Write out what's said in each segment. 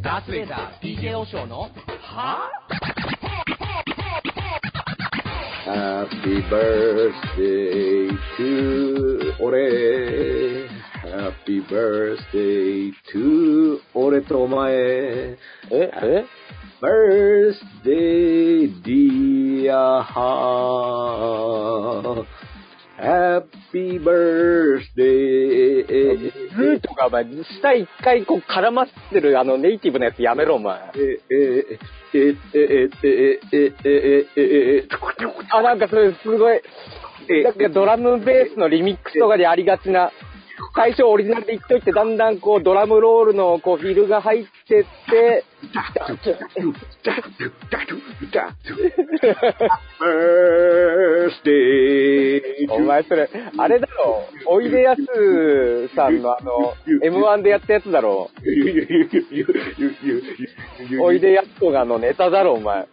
ダースレーダー DJ おしょうのは Happy birthday to 俺 Happy birthday to 俺とお前Birthday dear heart Happy birthday ルートがお前下一回こう絡まってるネイティブなやつやめろお前。なんかそれすごいなんかドラムベースのリミックスとかでありがちな、最初オリジナルで言っといてだんだんこうドラムロールのこうフィルが入ってってお前それあれだろ、おいでやすさんのM1 でやったやつだろ、おいでやすこがネタだろお前。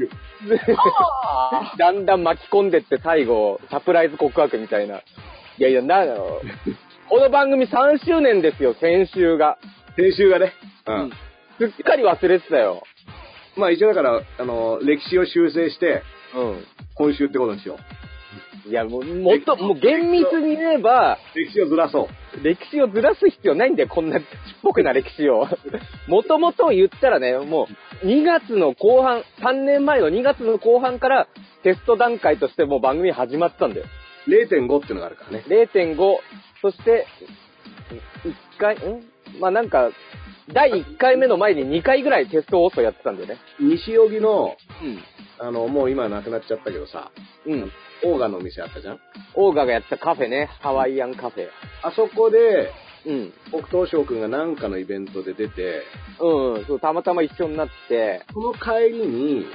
だんだん巻き込んでって最後サプライズ告白みたいな。いやいやなんだろうこの番組3周年ですよ、先週がね、 すっかり忘れてたよ。 まあ一応だから歴史を修正して、今週ってことにしよう。いやもう厳密に言えば歴史をずらそう。 歴史をずらす必要ないんだよ、こんなちっぽくな歴史を。もともと言ったらね、もう2月の後半、3年前の2月の後半からテスト段階としてもう番組始まってたんだよ。 0.5 っていうのがあるからね。 0.5、そして1回まあなんか第1回目の前に2回ぐらいテスト放送やってたんだよね。 西荻の、もう今なくなっちゃったけどさ、オーガのお店あったじゃん。 オーガがやったカフェね、ハワイアンカフェ。 あそこで、僕と翔くんがなんかのイベントで出て、 そうたまたま一緒になって、 その帰りに、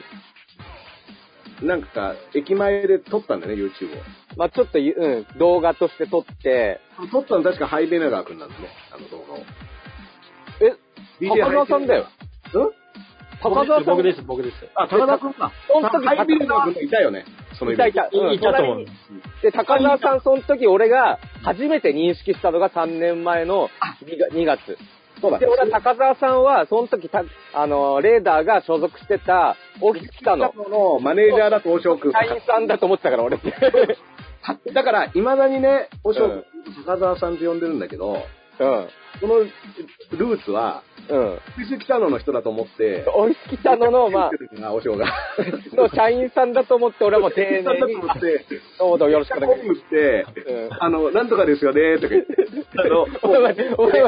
なんか駅前で撮ったんだよね、YouTube を。 まあちょっと、動画として撮って、 撮ったの確かハイベナガーくんなんだね、動画を。 高澤さんだよ。高澤さん。 僕です。 あ、高澤くんか。その時ハイベナガーくんがいたよね。そのイベント。 いたと思う。 で、高澤さん、その時俺が初めて認識したのが3年前の2月。 そうだ。 で、俺は高澤さんは、その時レーダーが所属してた、オフィス北野のマネージャーだと大翔くん。 社員さんだと思ってたから、俺って。 だから、未だにね、大翔くん、高澤さんって呼んでるんだけど、このルーツは、オフィス北野の人だと思って、 オフィス北野の、まあ、 おしょうが。 の社員さんだと思って、俺はもう丁寧に。どうぞよろしくお願いします。 って、なんとかですよね、とか言って。 お前、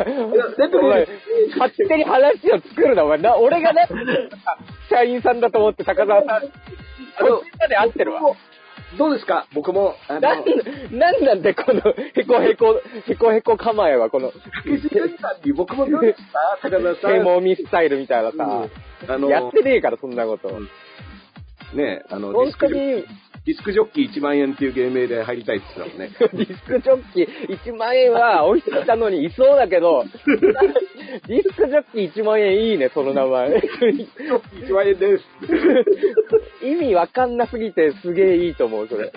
勝手に話を作るな、お前。俺がね、社員さんだと思って、高澤さん。こっちまで合ってるわ。 どうですか僕も。 なんなんでこのへこへこ構えは、この。 僕もどうですか高田さん。 ヘモミスタイルみたいなさ。やってねえから、そんなこと。 ねえ、 本当に。 ディスクジョッキー1万円っていう芸名で入りたいって言ってたもんね。 ディスクジョッキー1万円は追いついたのにいそうだけど、ディスクジョッキー1万円いいね、その名前。ディスクジョッキー1万円です。意味わかんなすぎてすげえいいと思う、それ。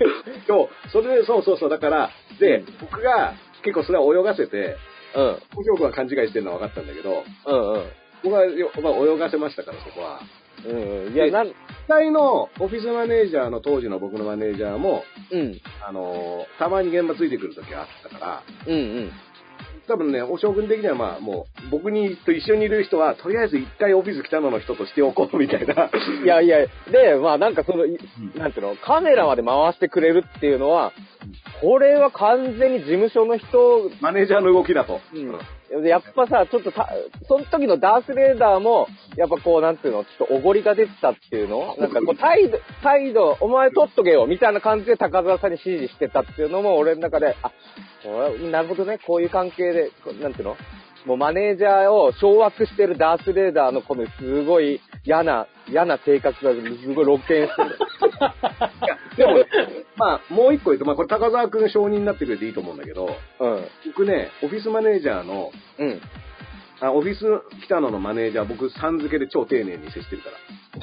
そう、だから、で、僕が結構それは泳がせて、小京子が勘違いしてるのは分かったんだけど、僕は、泳がせましたから、そこは。いや、実際のオフィスマネージャーの当時の僕のマネージャーも、たまに現場ついてくるときがあったから、多分ね、お将軍的にはまあもう、僕と一緒にいる人は、とりあえず一回オフィス北野の人としておこうみたいな。 いや、で、まあなんかなんていうの、カメラまで回してくれるっていうのは、これは完全に事務所の人、 マネージャーの動きだと。 やっぱさ、ちょっとその時のダースレーダーも、やっぱこう、なんていうの、ちょっとおごりが出てたっていうのなんかこう、態度、お前取っとけよ、みたいな感じで高澤さんに指示してたっていうのも、俺の中で、なるほどね、こういう関係で、なんていうのもうマネージャーを掌握してるダースレーダーのこのすごい嫌な性格がすごい露見してる。 でも、まあ、もう一個言うと、まあこれ高澤くん承認になってくれていいと思うんだけど、僕ね、オフィスマネージャーの、オフィス北野のマネージャー、僕さん付けで超丁寧に接してるから。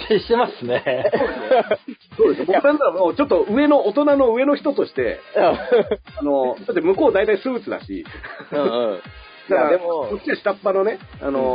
接してますね。 そうです。僕なんだろう、ちょっと大人の上の人として、だって向こう大体スーツだし、だからでもこっちは下っ端のね、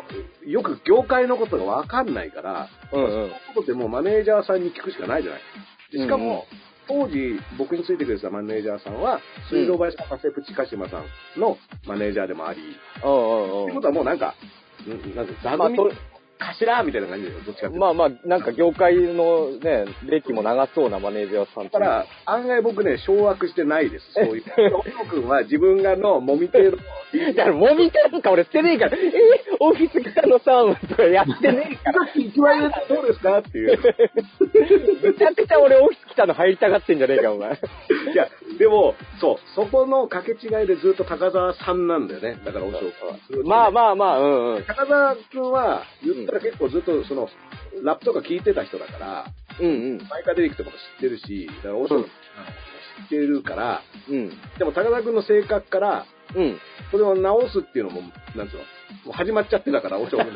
よく業界のことがわかんないから、そのことってもうマネージャーさんに聞くしかないじゃない。しかも、当時僕についてくれたマネージャーさんは、水道橋の加瀬プチカシマさんのマネージャーでもあり、ってことはもうなんか座組頭みたいな感じでどっちかっていうと。 まあ、なんか業界のね、歴も長そうなマネージャーさんだから、案外僕ね、掌握してないです。そういう。おしょくんは自分がもみ手の。 だから、もみ手なんか俺してねえから、オフィス来たのさ、とかやってねえから。 1万円どうですかっていう。 めちゃくちゃ俺オフィス来たの入りたがってんじゃねえか、お前。 いや、でも、そこの掛け違いでずっと高澤さんなんだよね。だから、おしょくんは。 まあ、 高澤くんは、言ったら結構ずっとラップとか聞いてた人だから、マイカデリックとかも知ってるし、だからおしょくん知ってるから、でも高澤くんの性格から、それを直すっていうのも、なんつうの、もう始まっちゃってたから、おしょくん。い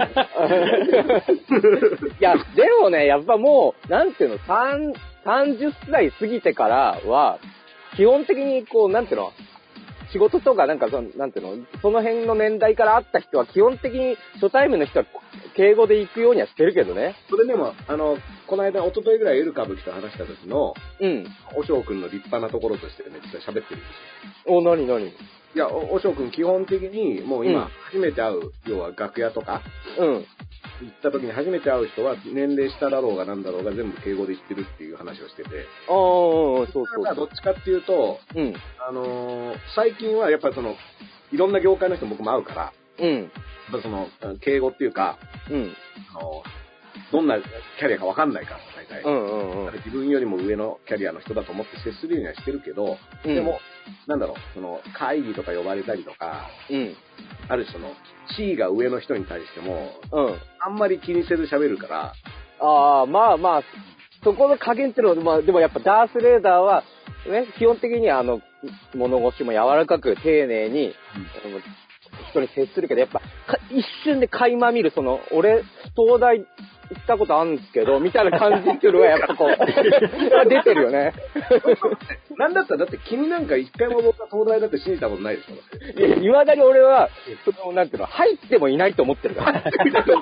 や、でもね、やっぱもう、なんていうの、30歳過ぎてからは、基本的にこう、なんていうの、仕事とかなんかなんていうの、その辺の年代から会った人は基本的に初対面の人は敬語で行くようにはしてるけどね。 それでも、この間、一昨日ぐらいエル歌舞伎と話した時の、おしょうくんの立派なところとしてね、実は喋ってるんですよ。 何いや、おしょうくん基本的に、もう今、初めて会う、要は楽屋とか、行った時に初めて会う人は、年齢下だろうがなんだろうが全部敬語で言ってるっていう話をしてて。 そう。 どっちかっていうと、最近はやっぱりいろんな業界の人僕も会うから、やっぱ敬語っていうか、どんなキャリアかわかんないから、大体。自分よりも上のキャリアの人だと思って接するようにはしてるけど、でも、なんだろう、会議とか呼ばれたりとか、ある種地位が上の人に対しても、あんまり気にせず喋るから。 まあ、そこの加減っていうのは、でもやっぱダースレーダーは、ね、基本的に物腰も柔らかく丁寧に、人に接するけど、やっぱ、一瞬で垣間見る、俺、東大行ったことあるんですけど、みたいな感じっていうのは、やっぱこう、出てるよね。 なんだったら、だって君なんか一回も僕は東大だって信じたことないでしょ。 いや、未だに俺は、なんていうの、入ってもいないと思ってるから。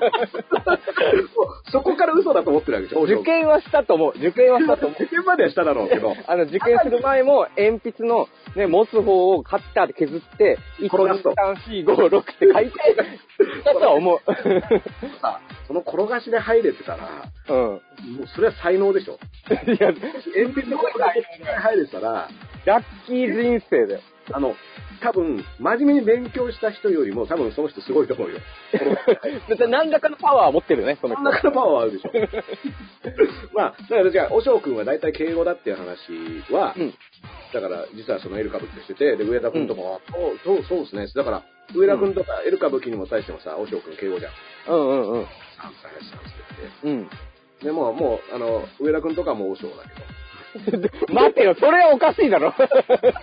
そこから嘘だと思ってるわけでしょ。 受験はしたと思う。受験まではしただろうけど。 受験する前も、鉛筆の、ね、持つ方をカッターで削って、1、2、3、4、5、6って書いて、だとは思う。 その転がしで入れてたら、もうそれは才能でしょ。いや、鉛筆の転がしで入れてたら、 ラッキー人生だよ。 多分、真面目に勉強した人よりも、多分その人すごいと思うよ。 何らかのパワーは持ってるね、その人。 何らかのパワーはあるでしょ。まあ、だからじゃあ、おしょうくんは大体敬語だっていう話は、だから、実はエル歌舞伎としてて、で、上田くんとかは、そうですね。だから、上田くんとかエル歌舞伎にも対してもさ、おしょうくん敬語じゃん。サンって言って。で、もう、上田くんとかもおしょうだけど。 待てよ、それはおかしいだろ。 上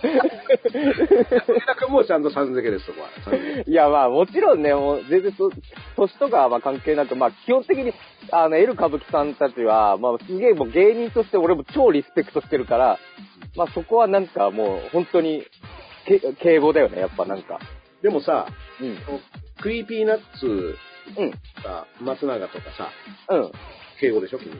田くんもちゃんとさん付けです、そこは。 いや、まあ、もちろんね、もう、全然年とかはまあ関係なく、まあ、基本的に、エル歌舞伎さんたちは、まあ、すげえもう芸人として俺も超リスペクトしてるから、まあ、そこはなんかもう、本当に、敬語だよね、やっぱなんか。 でもさ、クリーピーナッツ、松永とかさ、敬語でしょ、君。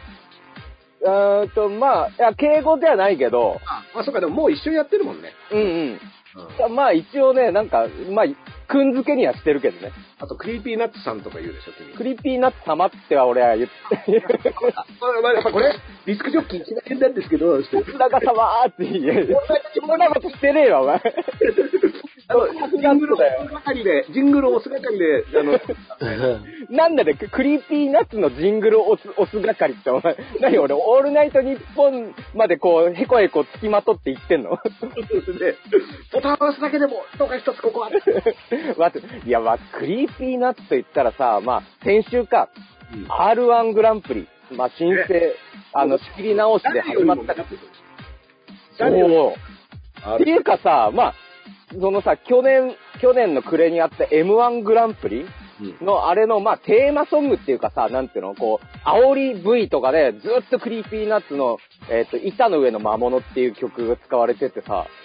まあ、いや、敬語ではないけど。 そうか、でももう一緒にやってるもんね。 まあ一応ね、なんか、まあ、くんづけにはしてるけどね。 あと、クリーピーナッツさんとか言うでしょ、君。 クリーピーナッツ様っては俺は言って。 やっぱこれ、ディスクジョッキー一番変なんですけど、 松永様ーって言え。そんなことしてねえわ、お前。 ジングルを押す係で、 なんだね、クリーピーナッツのジングルを押す係って、お前、何俺、オールナイトニッポンまでこう、へこへこ付きまとって言ってんの？ で、ボタンを押すだけでも、どうか一つここは。 待って、いや、クリーピーナッツと言ったらさ、まあ、先週か、R1 グランプリ、まあ、申請、仕切り直しで始まった。そう。っていうかさ、まあ、そのさ、去年の暮れにあった M1 グランプリのあれの、まあ、テーマソングっていうかさ、なんていうの、こう、煽り V とかでずっとクリーピーナッツの、板の上の魔物っていう曲が使われててさ、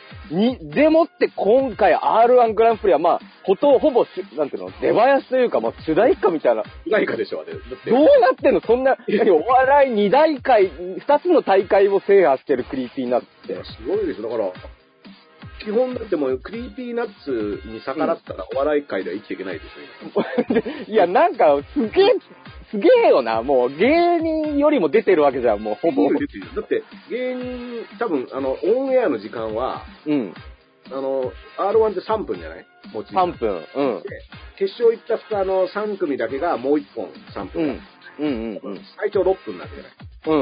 でもって今回 R1 グランプリはまあ、ほぼ、なんていうの、出囃子というか、もう主題歌みたいな。 主題歌でしょ、あれ。 どうなってんのそんな、お笑い2つの大会を制覇してるクリーピーナッツって。 すごいです。だから、基本だってもうクリーピーナッツに逆らったらお笑い界では生きていけないでしょ、いや、なんか、すげえよな。もう芸人よりも出てるわけじゃん、もうほぼ。 だって芸人、多分、オンエアの時間は、R1 って3分じゃないもちろん。 3分。うん。 で、決勝行った3組だけがもう1本3分。最長6分なんじゃない。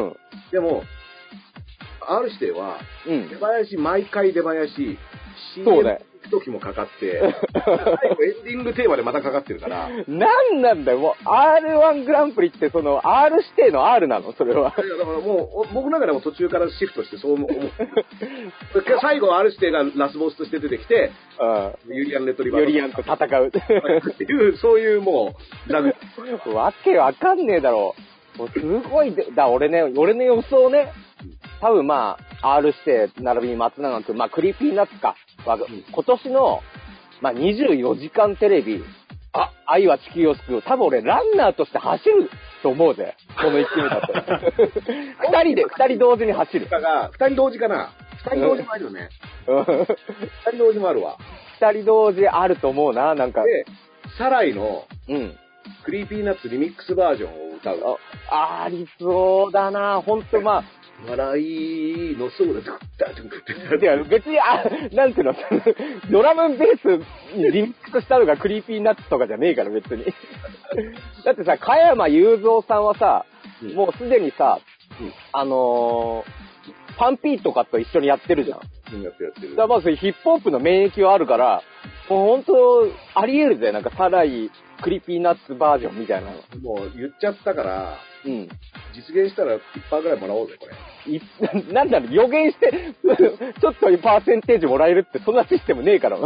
でも、R 指定は、出囃子、毎回出囃子、 そうね。 行く時もかかって、最後エンディングテーマでまたかかってるから。 なんだよ、もう R1 グランプリってその R 指定の R なのそれは。 いや、だからもう、僕の中でも途中からシフトしてそう思ってる。最後 R 指定がラスボスとして出てきて、ユリアン・レトリバー。 ユリアンと戦う。 っていう、そういうもう、ラグ。 わけわかんねえだろう。もうすごい俺の予想ね。多分まあ、R 指定、並びに松永くん、まあ、クリーピーナッツか。今年の、まあ、24時間テレビ、愛は地球を救う。多分俺、ランナーとして走ると思うぜ。この1球目だと。二人同時に走る。 二人同時かな。二人同時もあるよね。二人同時もあるわ。 二人同時あると思うな、なんか。 で、サライの、クリーピーナッツリミックスバージョンを歌う。 ありそうだな、ほんとまあ。 笑いのそうだ。 いや、別に、なんていうの、ドラムベースにリミックスしたのがクリーピーナッツとかじゃねえから、別に。だってさ、加山雄三さんはさ、もうすでにさ、パンピーとかと一緒にやってるじゃん。 やってる。 だからまあ、ヒップホップの免疫はあるから、もうほんと、あり得るぜ。なんか、サライ、クリーピーナッツバージョンみたいなの。 もう言っちゃったから、実現したら1%ぐらいもらおうぜ、これ。 なんだろ、予言して、ちょっとパーセンテージもらえるって、そんなシステムねえから。い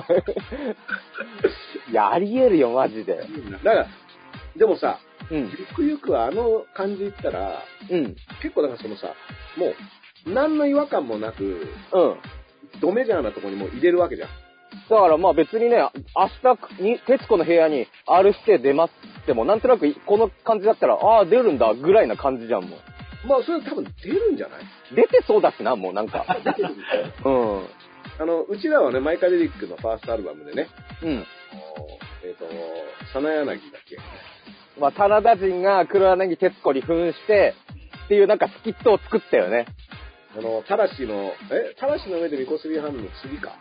や、あり得るよ、マジで。 だから、でもさ、ゆくゆくはあの感じ言ったら、結構だからそのさ、もう、何の違和感もなく、ドメジャーなとこにもう入れるわけじゃん。 だからまあ別にね、明日に、徹子の部屋に R 指定出ますっても、なんとなくこの感じだったら、出るんだ、ぐらいな感じじゃん、もう。 まあそれ多分出るんじゃない？ 出てそうだしな、もうなんか。 うちらはね、マイカ・レリックのファーストアルバムでね、真柳だっけ？ まあ、棚田人が黒柳徹子に扮して、っていうなんかスキットを作ったよね。 たらしの上でみこすりハムの次か。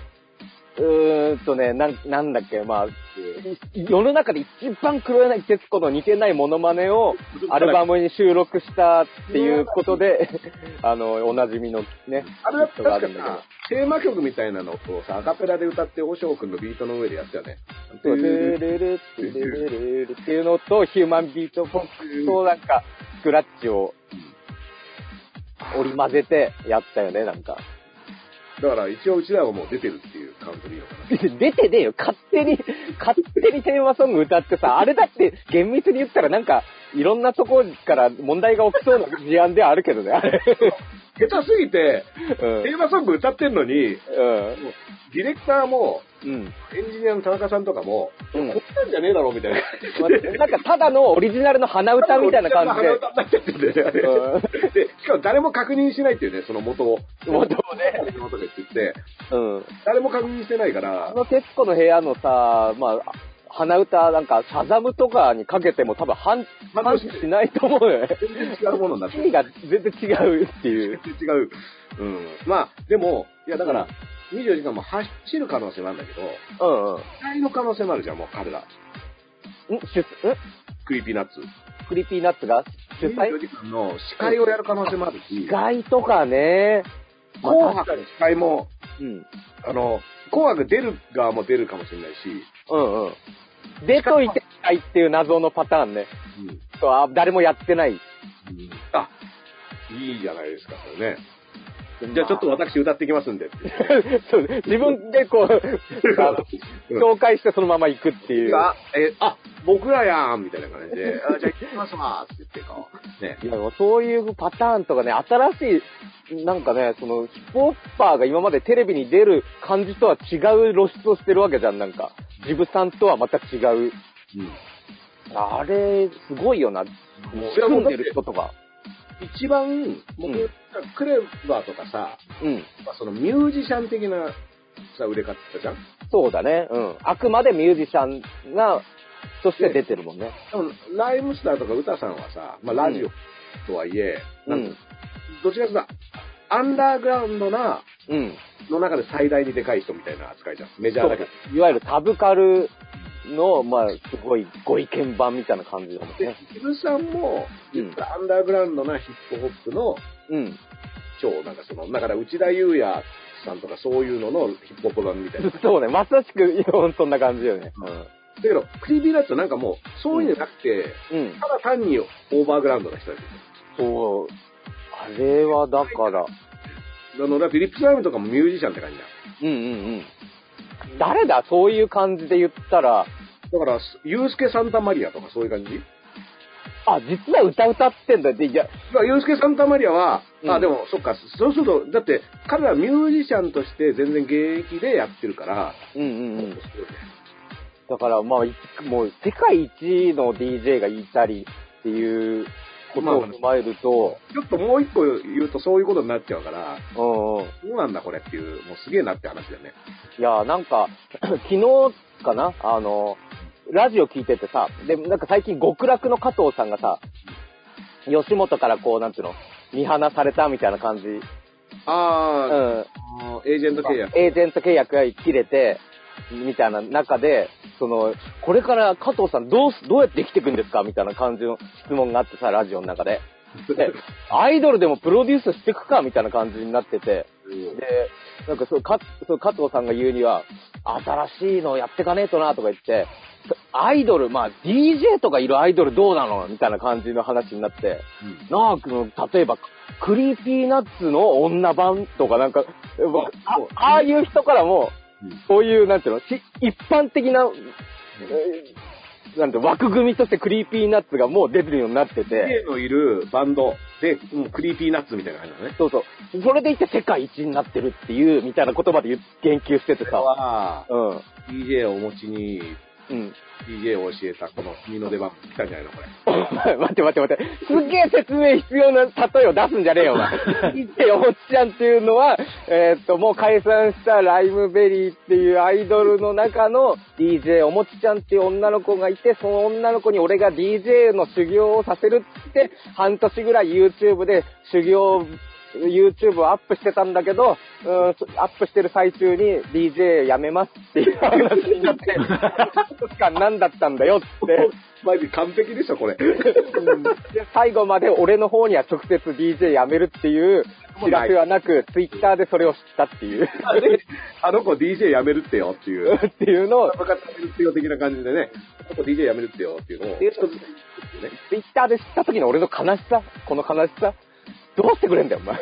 なんだっけ、まあ、世の中で一番黒柳徹子の似てないモノマネをアルバムに収録したっていうことで、おなじみのね、 あれは確かさ、テーマ曲みたいなのをさ、アカペラで歌って、おしょうくんのビートの上でやったよね。 トゥルルルトゥルルルっていうのと、ヒューマンビートボックスとなんか、スクラッチを織り交ぜてやったよね、なんか。 だから一応うちらはもう出てるっていうカウントでいいのかな。 出てねえよ。勝手にテーマソング歌ってさ、あれだって厳密に言ったらなんか、いろんなとこから問題が起きそうな事案ではあるけどね、あれ。 下手すぎて、テーマソング歌ってんのに、ディレクターも、エンジニアの田中さんとかも、こんなんじゃねえだろみたいな。 なんかただのオリジナルの鼻歌みたいな感じで。 鼻歌になっちゃってんだよね。で、しかも誰も確認しないっていうね、その元を。元をね。元でって言って、誰も確認してないから。 徹子の部屋のさ、まあ、鼻歌なんか、シャザムとかにかけても多分反しないと思うよね。 全然違うものになってる。 意味が全然違うっていう。 全然違う。まあ、でも、いやだから、24時間も走る可能性もあるんだけど、司会の可能性もあるじゃん、もう彼ら。クリーピーナッツ。 クリーピーナッツが主催 24時間の司会をやる可能性もあるし。 司会とかね。 紅白の司会も、紅白出る側も出るかもしれないし。 出といてないっていう謎のパターンね。誰もやってない。 いいじゃないですか、それね。 じゃあちょっと私歌ってきますんで。 そう、自分でこう、紹介してそのまま行くっていう。 僕らやんみたいな感じで、じゃあ行きますわって言ってこう。ね。 いや、そういうパターンとかね、新しい、なんかね、その、ヒップホッパーが今までテレビに出る感じとは違う露出をしてるわけじゃん、なんか。ジブさんとはまた違う。あれ、すごいよな。もう、住んでる人とか。 一番、僕、クレバーとかさ、そのミュージシャン的なさ、売れ方じゃん？ そうだね。あくまでミュージシャンが、として出てるもんね。 でも、ライムスターとか歌さんはさ、ラジオとはいえ、どちらかというと、アンダーグラウンドな、の中で最大にでかい人みたいな扱いじゃん。メジャーだけど。 いわゆるサブカルの、すごいご意見版みたいな感じだもんね。 ヒブさんも、アンダーグラウンドなヒップホップの、なんかその、だから内田裕也さんとかそういうののヒップホップ版みたいな。 そうね、まさしく、そんな感じよね。 だけど、クリーピーナッツはなんかもう、そういうんじゃなくて、ただ単にオーバーグラウンドな人だけど。そう。あれはだから。 だってリップスライムとかもミュージシャンって感じだ。 誰だそういう感じで言ったら。 だから、ユースケ・サンタマリアとかそういう感じ？ 実は歌ってんだって、いや。 ユースケ・サンタマリアは、でも、そっか、そうすると、だって、彼らミュージシャンとして全然現役でやってるから、 だから、もう世界一の DJ がいたりっていうことを踏まえると、 ちょっともう一個言うとそういうことになっちゃうから、どうなんだこれっていう、もうすげえなって話だよね。 いや、なんか、昨日かなラジオ聞いててさ、で、なんか最近極楽の加藤さんがさ、吉本からこう、なんていうの、見放されたみたいな感じ。 エージェント契約。 エージェント契約が切れて、みたいな中で、これから加藤さんどうやって生きていくんですかみたいな感じの質問があってさ、ラジオの中で。で、アイドルでもプロデュースしていくかみたいな感じになってて、で、なんか加藤さんが言うには、新しいのやってかねえとなとか言って、アイドル、DJ とかいるアイドルどうなのみたいな感じの話になって、例えば、クリーピーナッツの女版とかなんか、ああいう人からも、そういう、なんていうの、一般的な、なんて枠組みとしてクリーピーナッツがもう出てるようになってて。 DJ のいるバンドで、クリーピーナッツみたいな感じだね。 そう。それでいて世界一になってるっていう、みたいな言葉で言及しててさ。 DJ をお持ちに、DJ を教えたこの君の出番来たんじゃないのこれ。 待って。すっげえ説明必要な例えを出すんじゃねえよ、お前。DJ おもちちゃんっていうのは、もう解散したライムベリーっていうアイドルの中の DJ おもちちゃんっていう女の子がいて、その女の子に俺が DJ の修行をさせるって、半年ぐらい YouTube でYouTube をアップしてたんだけど、アップしてる最中に DJ やめますっていう話になって、何だったんだよって。 マジ完璧でしょ、これ。 で、最後まで俺の方には直接 DJ やめるっていう知らせはなく、Twitter でそれを知ったっていう。 あの子 DJ やめるってよっていう。 っていうのを。 分かってるってよ的な感じでね、あの子 DJ やめるってよっていうのを。 Twitter で知った時の俺の悲しさ、この悲しさ。どうしてくれんだよ、お前。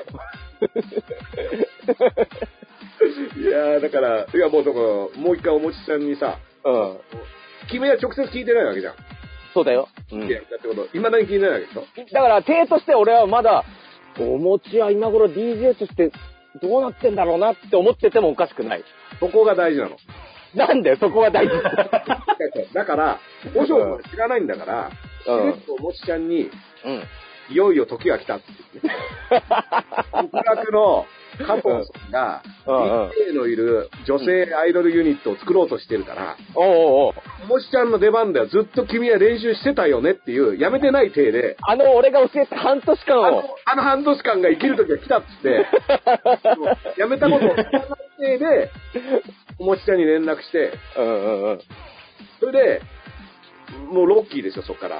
いやー、だから、もう一回おもちちゃんにさ、君は直接聞いてないわけじゃん。 そうだよ。 だってこと、未だに聞いてないわけでしょ。 だから、体として俺はまだ、おもちは今頃 DJ としてどうなってんだろうなって思っててもおかしくない。 そこが大事なの。 なんでそこは大事だから、おしょうは知らないんだから、おもちちゃんに、いよいよ時が来たって言ってね。極楽の加藤さんが、DJ のいる女性アイドルユニットを作ろうとしてるから、おもちちゃんの出番だよ、ずっと君は練習してたよねっていう、やめてない体で、 俺が教えた半年間を。 あの半年間が生きる時が来たっつって、やめたことを知らない体で、おもちちゃんに連絡して、それで、もうロッキーですよ、そっから。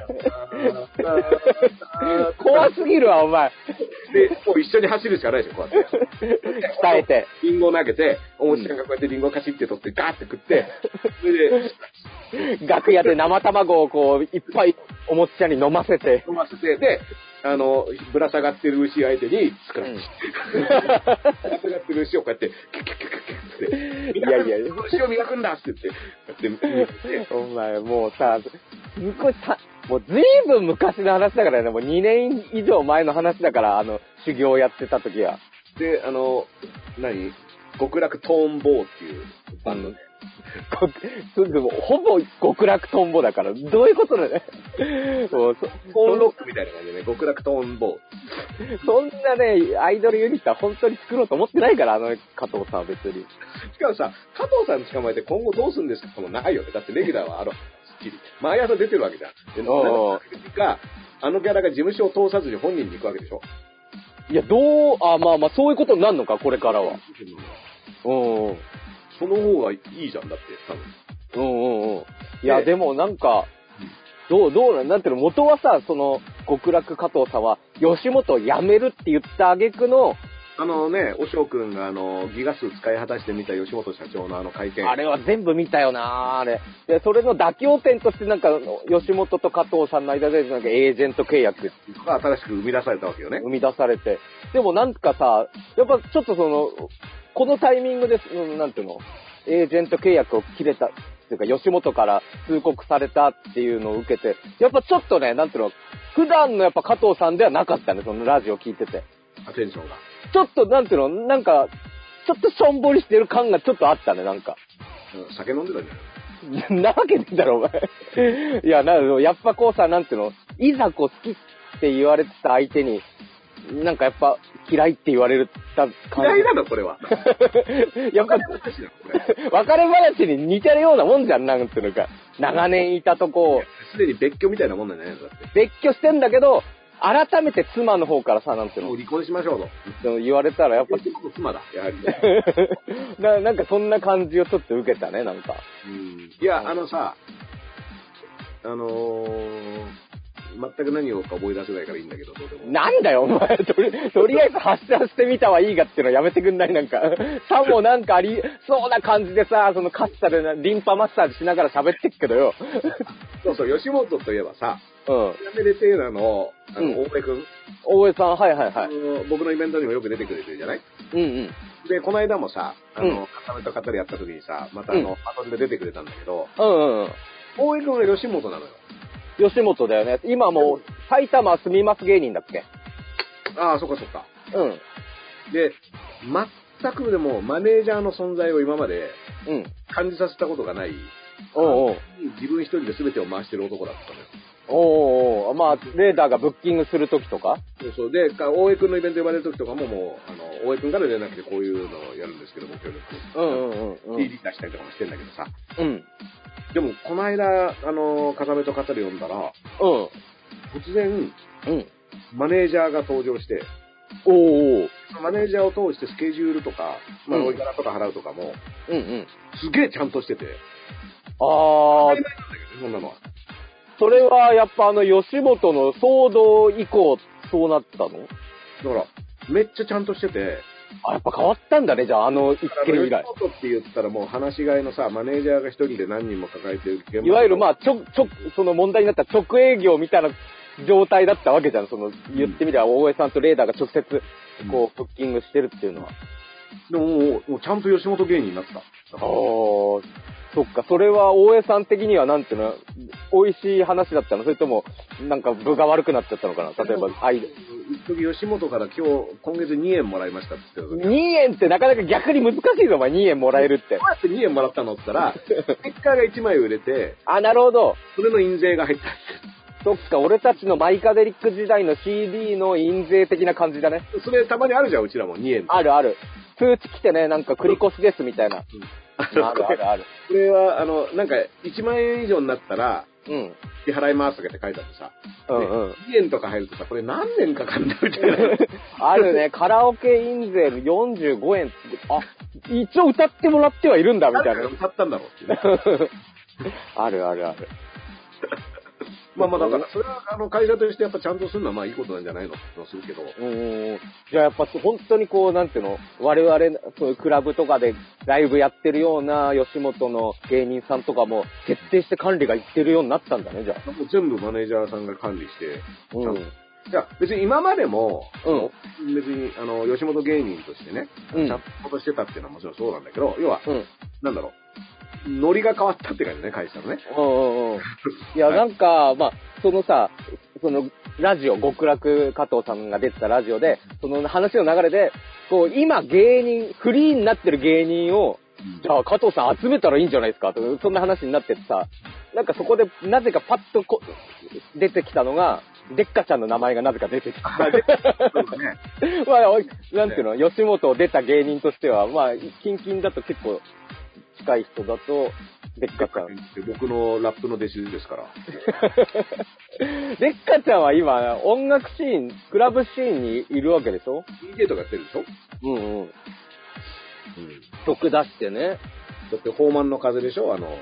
怖すぎるわ、お前。 で、もう一緒に走るしかないでしょ、こうやって。 鍛えて。 リンゴを投げて、おもちちゃんがこうやってリンゴをカシって取って、ガーって食って、それで、楽屋で生卵をこう、いっぱいおもちちゃんに飲ませて。 で、 ぶら下がってる牛相手に、スクラッチ。ぶら下がってる牛をこうやって、キュッキュッキュッキュッキュッって。いやいや、牛を磨くんだって言って、こうやって。 お前もうさ、すごいもうずいぶん昔の話だからね、もう2年以上前の話だから、修行やってた時は。 で、極楽トーンボーっていうバンドで。 ほぼ極楽トンボだから、どういうことだね。もうトーンロックみたいな感じでね、極楽トーンボー。 そんなね、アイドルユニットは本当に作ろうと思ってないから、加藤さんは別に。 しかもさ、加藤さん捕まえて今後どうするんですかないよね。だってレギュラーは毎朝出てるわけじゃん。で、キャラが事務所を通さずに本人に行くわけでしょ。 いや、まあ、そういうことになるのか、これからは。 その方がいいじゃん、だって、多分。 いや、でもなんか、なんていうの、元はさ、極楽加藤さんは、吉本を辞めるって言った挙句の、 おしょうくんがギガ数使い果たしてみた吉本社長の会見。 あれは全部見たよなあれ。で、それの妥協点としてなんか、吉本と加藤さんの間でなんかエージェント契約が新しく生み出されたわけよね。 生み出されて。でもなんかさ、やっぱちょっとこのタイミングで、なんていうの、エージェント契約を切れた、っていうか吉本から通告されたっていうのを受けて、やっぱちょっとね、なんていうの、普段のやっぱ加藤さんではなかったね、そのラジオ聞いてて。 テンションが。 ちょっと、なんていうの、なんか、ちょっとしょんぼりしてる感がちょっとあったね、なんか。 酒飲んでたんじゃない？ なわけねえだろ、お前。いや、やっぱこうさ、なんていうの、いざこう好きって言われてた相手に、なんかやっぱ嫌いって言われた感じ。 嫌いなのこれは。 やっぱ、別れ話に似てるようなもんじゃん、なんていうのか。長年いたとこ。 すでに別居みたいなもんだね、だって。 別居してんだけど、改めて妻の方からさ、なんていうの。 もう離婚しましょうと。言われたらやっぱ。 妻だ、やはり。 なんかそんな感じをちょっと受けたね、なんか。 いや、全く何をか思い出せないからいいんだけど、どうでも。 なんだよ、お前。とりあえず発射してみたはいいがっていうのやめてくんない、なんか。さもなんかありそうな感じでさ、カッサでリンパマッサージしながら喋ってっけどよ。 そうそう、吉本といえばさ、 やめれてーなの、大江くん。 大江さん、はいはいはい。 僕のイベントにもよく出てくれてるじゃない？で、この間もさ、固めと語りやった時にさ、またパトルで出てくれたんだけど、大江くんは吉本なのよ。 吉本だよね。今もう、埼玉住みます芸人だっけ？ ああ、そっかそっか。で、全くでもマネージャーの存在を今まで感じさせたことがない。自分一人で全てを回してる男だったのよ。 まあ、レーダーがブッキングするときとか？ そう。で、大江くんのイベント呼ばれるときとかももう、大江くんから連絡でこういうのをやるんですけども、協力。CD 出したりとかもしてんだけどさ。でも、この間、風見と語り読んだら、突然、マネージャーが登場して、マネージャーを通してスケジュールとか、おいからとか払うとかも、すげえちゃんとしてて。そんなのは。 それはやっぱ吉本の騒動以降、そうなったの？だから、めっちゃちゃんとしてて。 やっぱ変わったんだね、じゃあ、一件以来。 吉本って言ったらもう話し飼いのさ、マネージャーが一人で何人も抱えてる現場。 いわゆるまあ、その問題になった直営業みたいな状態だったわけじゃん。言ってみれば、大江さんとレーダーが直接、こう、ブッキングしてるっていうのは。 でも、もうちゃんと吉本芸人になった。 そっか、それは大江さん的にはなんていうの、美味しい話だったの？それとも、なんか分が悪くなっちゃったのかな？例えば、 一時吉本から今月2円もらいましたって言ってた時。 2円ってなかなか逆に難しいぞ、お前、2円もらえるって。 どうやって2円もらったのって言ったら、ステッカーが1枚売れて、 なるほど。 それの印税が入った。 そっか、俺たちのマイカデリック時代の CD の印税的な感じだね。 それたまにあるじゃん、うちらも2円。 あるある。通知来てね、なんか繰り越しですみたいな。ある。 これは、なんか、1万円以上になったら、支払いますとかって書いてあってさ、2円とか入るとさ、これ何年かかんだみたいな。 あるね、カラオケ印税45円。一応歌ってもらってはいるんだみたいな。 歌ったんだろうって、ね。 ある。 だから、それは会社としてやっぱちゃんとするのはまあいいことなんじゃないのってするけど。 じゃあやっぱ本当にこう、なんていうの、我々、そういうクラブとかでライブやってるような吉本の芸人さんとかも徹底して管理がいってるようになったんだね、じゃあ。 全部マネージャーさんが管理して、 じゃあ別に今までも、別に、吉本芸人としてね、ちゃんとしてたっていうのはもちろんそうなんだけど、要は、なんだろう、ノリが変わったって感じね、会社のね。 いや、なんか、まあ、そのさ、ラジオ、極楽加藤さんが出てたラジオで、その話の流れで、こう、今芸人、フリーになってる芸人を、じゃあ加藤さん集めたらいいんじゃないですかと、そんな話になっててさ、なんかそこで、なぜかパッと出てきたのが、デッカちゃんの名前がなぜか出てきた。まあ、なんていうの、吉本を出た芸人としては、まあ、キンキンだと結構近い人だと、デッカちゃん。 僕のラップの弟子ですから。 デッカちゃんは今、音楽シーン、クラブシーンにいるわけでしょ？ DJ とかやってるでしょ？ 曲出してね。 だって、宝満の風でしょ？あれの、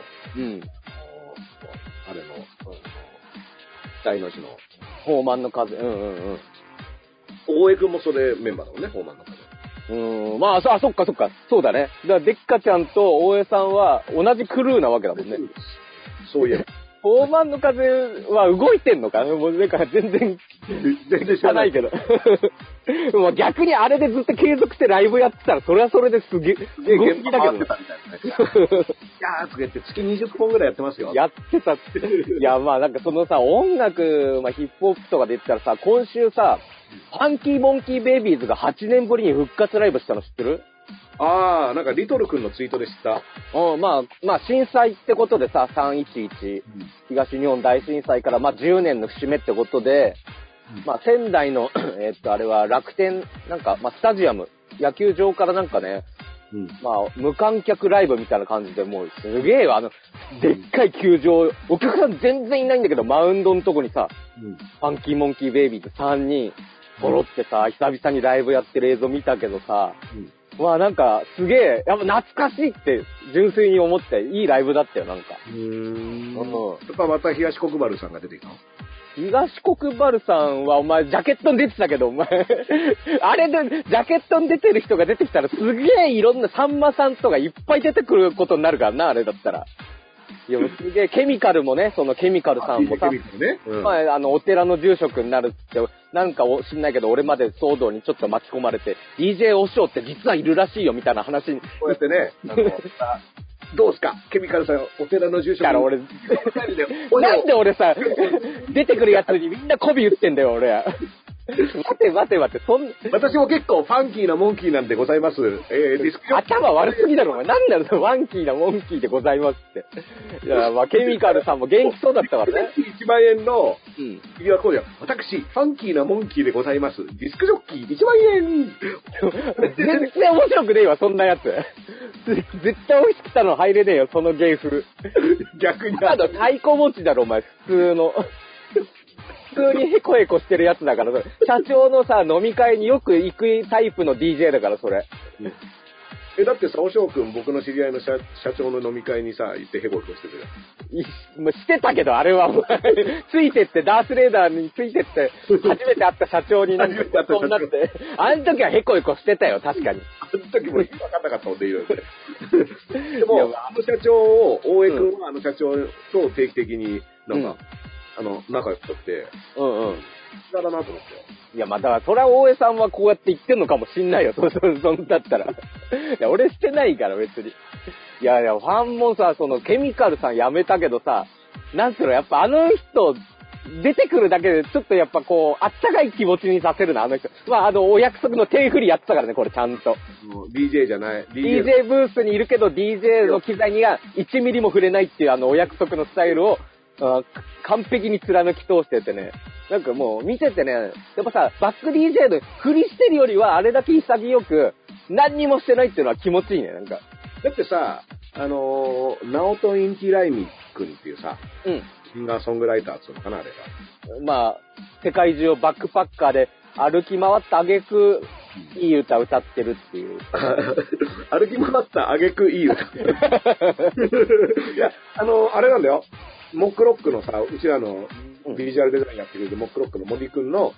大の字の。 宝満の風。 大江くんもそれメンバーだもんね、宝満の風。 まあ、そっか。そうだね。だから、デッカちゃんと大江さんは同じクルーなわけだもんね。 そういえば。 宝満の風は動いてんのかもうなんか全然知らないけど。もう逆にあれでずっと継続してライブやってたら、それはそれですげえ、 現場回ってたみたいなね。いやー、とか言って月20本ぐらいやってますよ。 やってたって。いや、まあなんかそのさ、音楽、まあヒップホップとかで言ったらさ、今週さ、ファンキーモンキーベイビーズが8年ぶりに復活ライブしたの知ってる？ ああ、なんかリトル君のツイートで知った。 まあ震災ってことでさ、311、東日本大震災からまあ10年の節目ってことで、まあ仙台のあれは楽天なんかまあスタジアム野球場からなんかね、まあ無観客ライブみたいな感じでもうすげえよでっかい球場、お客さん全然いないんだけどマウンドのとこにさ、ファンキーモンキーベイビーズ3人揃ってさ、久々にライブやってる映像見たけどさ。まあなんか、すげえ、やっぱ懐かしいって純粋に思って、いいライブだったよ、なんか。 やっぱまた東国原さんが出てきたの？ 東国原さんはお前、ジャケットに出てたけど、お前、あれで、ジャケットに出てる人が出てきたら、すげえいろんなさんまさんとかいっぱい出てくることになるからな、あれだったら。いや、すげえ、ケミカルもね、そのケミカルさんもさ、まあ、お寺の住職になるって、なんか知んないけど、俺まで騒動にちょっと巻き込まれて、DJ おしょうって実はいるらしいよ、みたいな話に。 こうやってね、どうすかケミカルさん、お寺の住職。 だから俺、なんで俺さ、出てくるやつにみんな媚び打ってんだよ、俺。待て、 私も結構ファンキーなモンキーなんでございます。ディスク頭悪すぎだろ、お前。なんだよ、ファンキーなモンキーでございますって。いや、まあ、ケミカルさんも元気そうだったからね。 1万円の、次はこうだよ。私、ファンキーなモンキーでございます。ディスクジョッキー1万円全然面白くねえわ、そんなやつ。絶対美味しくたの入れねえよ、その芸風。 逆に。 ただ太鼓持ちだろ、お前、普通の。普通にヘコヘコしてるやつだから、それ。社長のさ、飲み会によく行くタイプの DJ だから、それ。 だってさ、おしょうくん、僕の知り合いの社長の飲み会にさ、行ってヘコヘコしてるじゃん。 してたけど、あれは、ついてって、ダースレーダーについてって、初めて会った社長になんか、そうなって、あの時はヘコヘコしてたよ、確かに。 あの時も分かんなかったもんね、いろいろ。でも、あの社長を、大江くんはあの社長と定期的になんか、仲良くとって、だなと思ってよ。 いや、まあ、だから、それは大江さんはこうやって言ってんのかもしんないよ、そんだったら。いや、俺してないから、別に。いや、ファンもさ、その、ケミカルさん辞めたけどさ、なんつうの、やっぱあの人、出てくるだけで、ちょっとやっぱこう、あったかい気持ちにさせるな、あの人。まあ、お約束の手振りやってたからね、これ、ちゃんと。 DJ じゃない。 DJ ブースにいるけど、DJ の機材には1ミリも触れないっていう、お約束のスタイルを、完璧に貫き通しててね、なんかもう見ててね、やっぱさ、バック DJ で振りしてるよりはあれだけ潔く何にもしてないっていうのは気持ちいいね、なんか。 だってさ、ナオト・インティライミ君っていうさ、シンガーソングライターっていうのかな、あれが。 まあ、世界中をバックパッカーで歩き回った挙句、いい歌歌ってるっていう。 歩き回った挙句いい歌。いや、あれなんだよ。モックロックのさ、うちらのビジュアルデザインやってくれるモックロックの森くんの、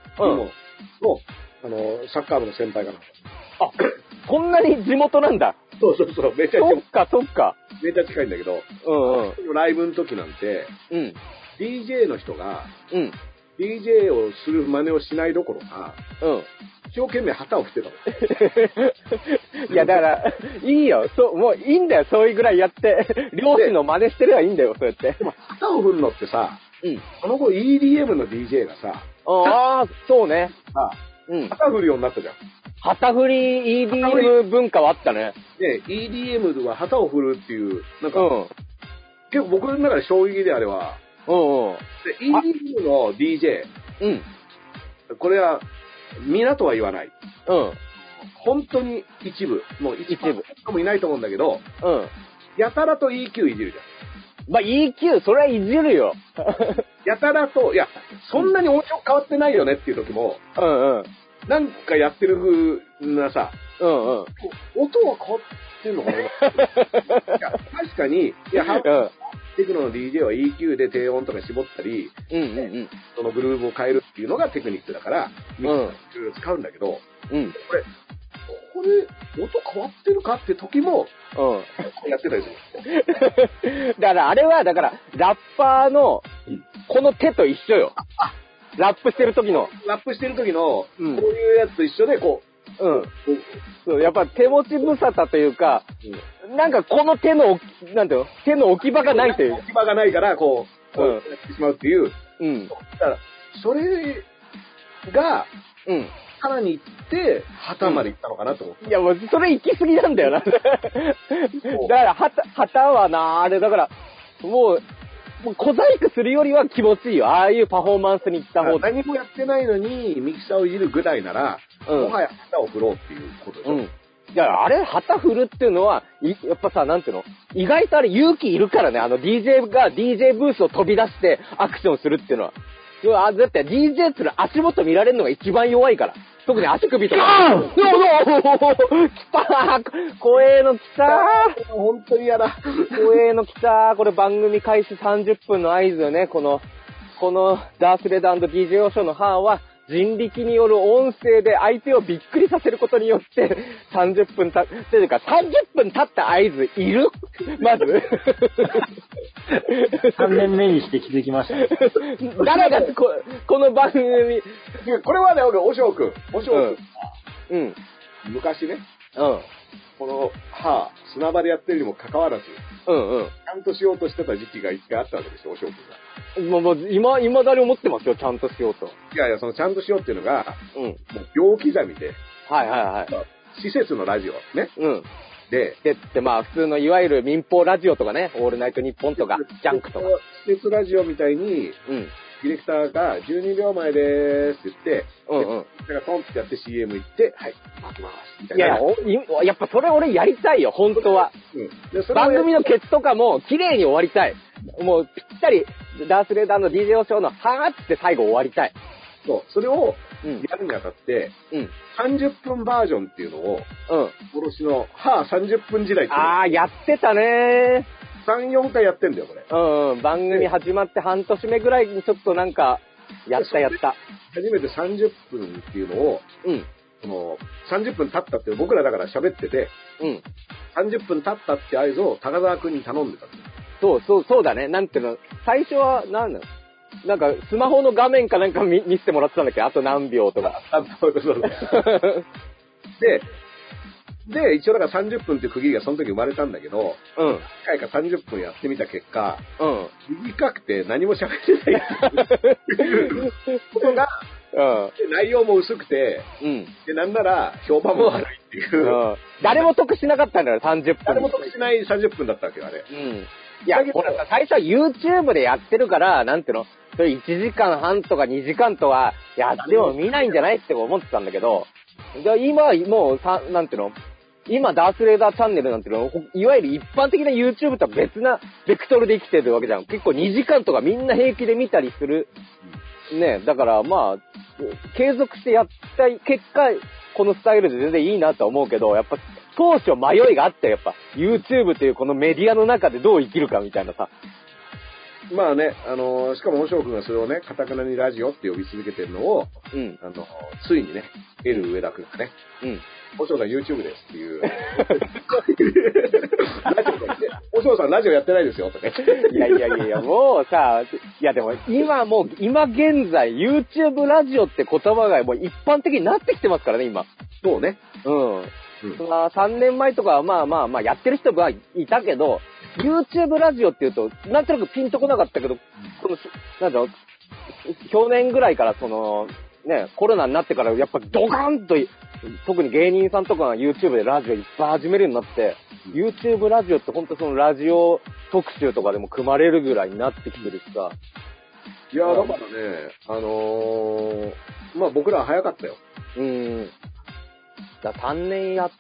サッカー部の先輩かな。 あ、そんなに地元なんだ。 そう、めっちゃ近い。 そっか。 めっちゃ近いんだけど、ライブの時なんて、DJ の人が、 DJ をする真似をしないどころか、一生懸命旗を振ってたもん。 いや、だから、いいよ。もういいんだよ。そういうぐらいやって。漁師の真似してればいいんだよ、そうやって。 でも旗を振るのってさ、その後 EDM の DJ がさ、 ああ、そうね。 旗振るようになったじゃん。 旗振り EDM 文化はあったね。 で、EDM は旗を振るっていう、なんか、結構僕の中で衝撃であれは、で、EDM の DJ、これは、皆とは言わない。本当に一部、もう一部もいないと思うんだけど、やたらと EQ いじるじゃん。 まあ、EQ、それはいじるよ。 やたらと、いや、そんなに音色変わってないよねっていう時も、なんかやってる風なさ、音は変わってんのかな。いや、確かに、いや、テクノの DJ は EQ で低音とか絞ったり、そのグルーヴを変えるっていうのがテクニックだから、使うんだけど、これ、音変わってるかって時も、やってたりする。だからあれは、ラッパーの、この手と一緒よ。ラップしてる時の。こういうやつと一緒で、そう、やっぱ手持ち無沙汰というか、なんかこの手の、なんていうの、手の置き場がないという。 置き場がないから、やってしまうっていう。だから、それが、さらに行って、旗まで行ったのかなと思って。 いや、もう、それ行き過ぎなんだよな。だから、旗はな、あれ、だから、もう小細工するよりは気持ちいいよ。ああいうパフォーマンスに行った方が。 何もやってないのに、ミキサーをいじるぐらいなら、もはや旗を振ろうっていうことでしょ。 いや、あれ、旗振るっていうのは、やっぱさ、なんていうの、意外とあれ勇気いるからね、DJ が DJ ブースを飛び出してアクションするっていうのは。だって DJ ってのは足元見られるのが一番弱いから。特に足首とか。来たー怖えの来たー本当に嫌だ。 怖えの来たーこれ番組開始30分の合図よね、このダースレーダー&DJ オショーのハーは、人力による音声で相手をびっくりさせることによって30分というか30分経った合図いるまず 3年目にして気づきました、ね、 誰がこの番組これはね、おしょうくん昔ね、この砂場でやってるにもかかわらず、ちゃんとしようとしてた時期が一回あったわけですよ、おしょうくんが。 もう今だに思ってますよ、ちゃんとしようと。 いやいや、そのちゃんとしようっていうのが、もう秒刻みで、施設のラジオね。で、 まあ普通のいわゆる民放ラジオとかね、オールナイトニッポンとか、ジャンクとか。 施設ラジオみたいに、ディレクターが12秒前でーすって言って、だからトンってやって CM 行って、はい、巻きます。みたいな。 いや、やっぱそれ俺やりたいよ、本当は。番組のケツとかも綺麗に終わりたい。もうぴったり、ダースレーダーの DJ オショーのはーって最後終わりたい。 そう、それをやるにあたって、30分バージョンっていうのを、卸の30分時代っていうの。 やってたねー。 3、4回やってんだよ、これ。 番組始まって半年目ぐらいにちょっとなんか、やった。 初めて30分っていうのを、30分経ったって僕らだから喋ってて、30分経ったって合図を高澤くんに頼んでたんですよ。そうだね。なんていうの、最初は、なんか、スマホの画面かなんか見せてもらってたんだっけど、あと何秒とか。 そう。で、一応だから30分っていう区切りがその時生まれたんだけど、何回か30分やってみた結果、短くて何も喋ってないっていうことが、内容も薄くて、で、なんなら評判も悪いっていう。 誰も得しなかったんだよ、30分。 誰も得しない30分だったわけよ、あれ。 いや、ほらさ、最初は YouTube でやってるから、なんていうの、それ1時間半とか2時間とはやっても見ないんじゃないって思ってたんだけど、じゃあ今はもうなんていうの、今ダースレーダーチャンネルなんていうの、いわゆる一般的な YouTube とは別なベクトルで生きてるわけじゃん。結構2時間とかみんな平気で見たりする。ね、だからまあ、継続してやった結果、このスタイルで全然いいなとは思うけど、やっぱ当初迷いがあったよ、やっぱ。YouTube というこのメディアの中でどう生きるかみたいなさ。 まあね、しかも、おしょうくんがそれをね、カタカナにラジオって呼び続けてるのを、ついにね、L 上田くんがね、おしょうさん YouTube ですっていう。ラジオで、おしょうさんラジオやってないですよ、とか。いや、もうさ、いやでも今現在 YouTube ラジオって言葉がもう一般的になってきてますからね、今。 そうね。 3年前とかはまあやってる人がいたけど、YouTube ラジオって言うと、なんとなくピンとこなかったけど、なんだろう、去年ぐらいからコロナになってからやっぱドカンと、特に芸人さんとかが YouTube でラジオいっぱい始めるようになって、YouTube ラジオって本当そのラジオ特集とかでも組まれるぐらいになってきてるしさ。 いや、だからね、まあ僕らは早かったよ。 3年やって、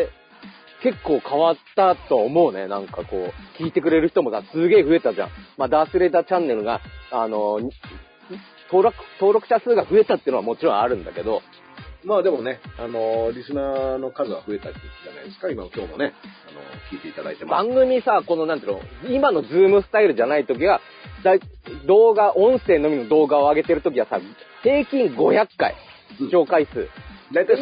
結構変わったと思うね。なんかこう、聞いてくれる人もさ、すげえ増えたじゃん。まあ、ダースレーダーチャンネルが、登録者数が増えたっていうのはもちろんあるんだけど。 まあでもね、リスナーの数は増えたじゃないですか。今日もね、聞いていただいてます。 番組さ、なんていうの、今のズームスタイルじゃない時は、音声のみの動画を上げてる時はさ、平均500回、視聴回数。 だいたい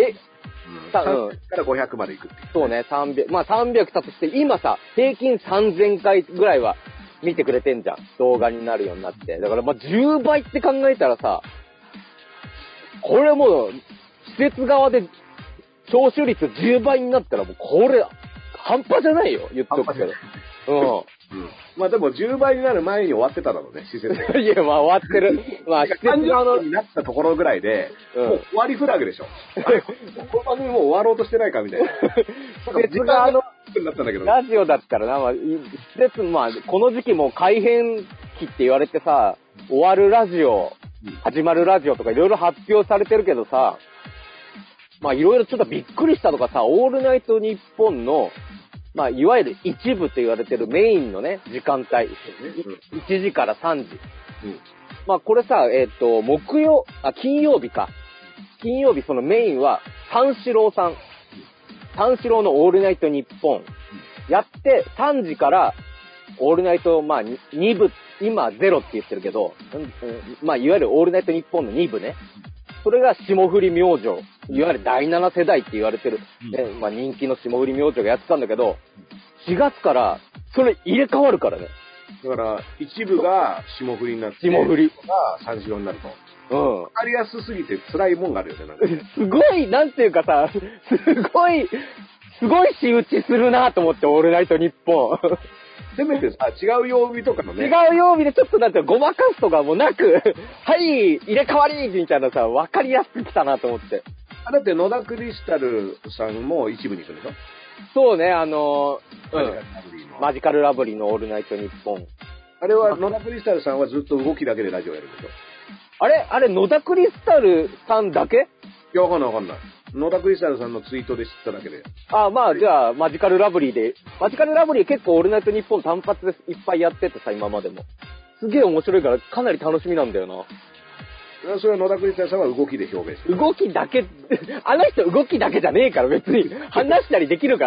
300。300から500までいくっていう。 そうね、300。まあ300だとして、今さ、平均3000回ぐらいは見てくれてんじゃん。動画になるようになって。だからまあ10倍って考えたらさ、これもう、施設側で聴取率10倍になったらもうこれ、半端じゃないよ、言っとくけど。 まあでも10倍になる前に終わってただろうね、施設。 いや、まあ終わってる。まあ施設側になったところぐらいで、もう終わりフラグでしょ。この番組もう終わろうとしてないかみたいな。 施設側のラジオだったらな、まあ、施設、まあ、この時期もう改編期って言われてさ、終わるラジオ、始まるラジオとかいろいろ発表されてるけどさ、まあいろいろちょっとびっくりしたとかさ、オールナイトニッポンの、まあ、いわゆる一部と言われてるメインのね、時間帯。1時から3時。まあ、これさ、金曜日か。金曜日そのメインは、三四郎さん。三四郎のオールナイトニッポン。やって、3時から、オールナイト、まあ、2部、今0って言ってるけど、まあ、いわゆるオールナイトニッポンの2部ね。それが霜降り明星。いわゆる第7世代って言われてる、まあ人気の霜降り明星がやってたんだけど、4月からそれ入れ替わるからね。 だから、一部が霜降りになって、 霜降りが三四郎になると。わかりやすすぎて辛いもんがあるよね、なんか。 すごい、なんていうかさ、すごい仕打ちするなと思って、オールナイトニッポン。 せめてさ、違う曜日とかのね。 違う曜日でちょっとなんてごまかすとかもなく、はい、入れ替わりみたいなさ、わかりやすく来たなと思って。 だって野田クリスタルさんも一部に行くんでしょ？ そうね、マジカルラブリーのオールナイトニッポン。 あれは野田クリスタルさんはずっと動きだけでラジオやるんでしょ？ あれ野田クリスタルさんだけ？ いや、わかんない。野田クリスタルさんのツイートで知っただけで。 まあ、じゃあ、マジカルラブリー結構オールナイトニッポン単発でいっぱいやっててさ、今までも。すげえ面白いからかなり楽しみなんだよな。 それは野田クリスタルさんは動きで表現してる。 動きだけ、あの人動きだけじゃねえから別に話したりできるから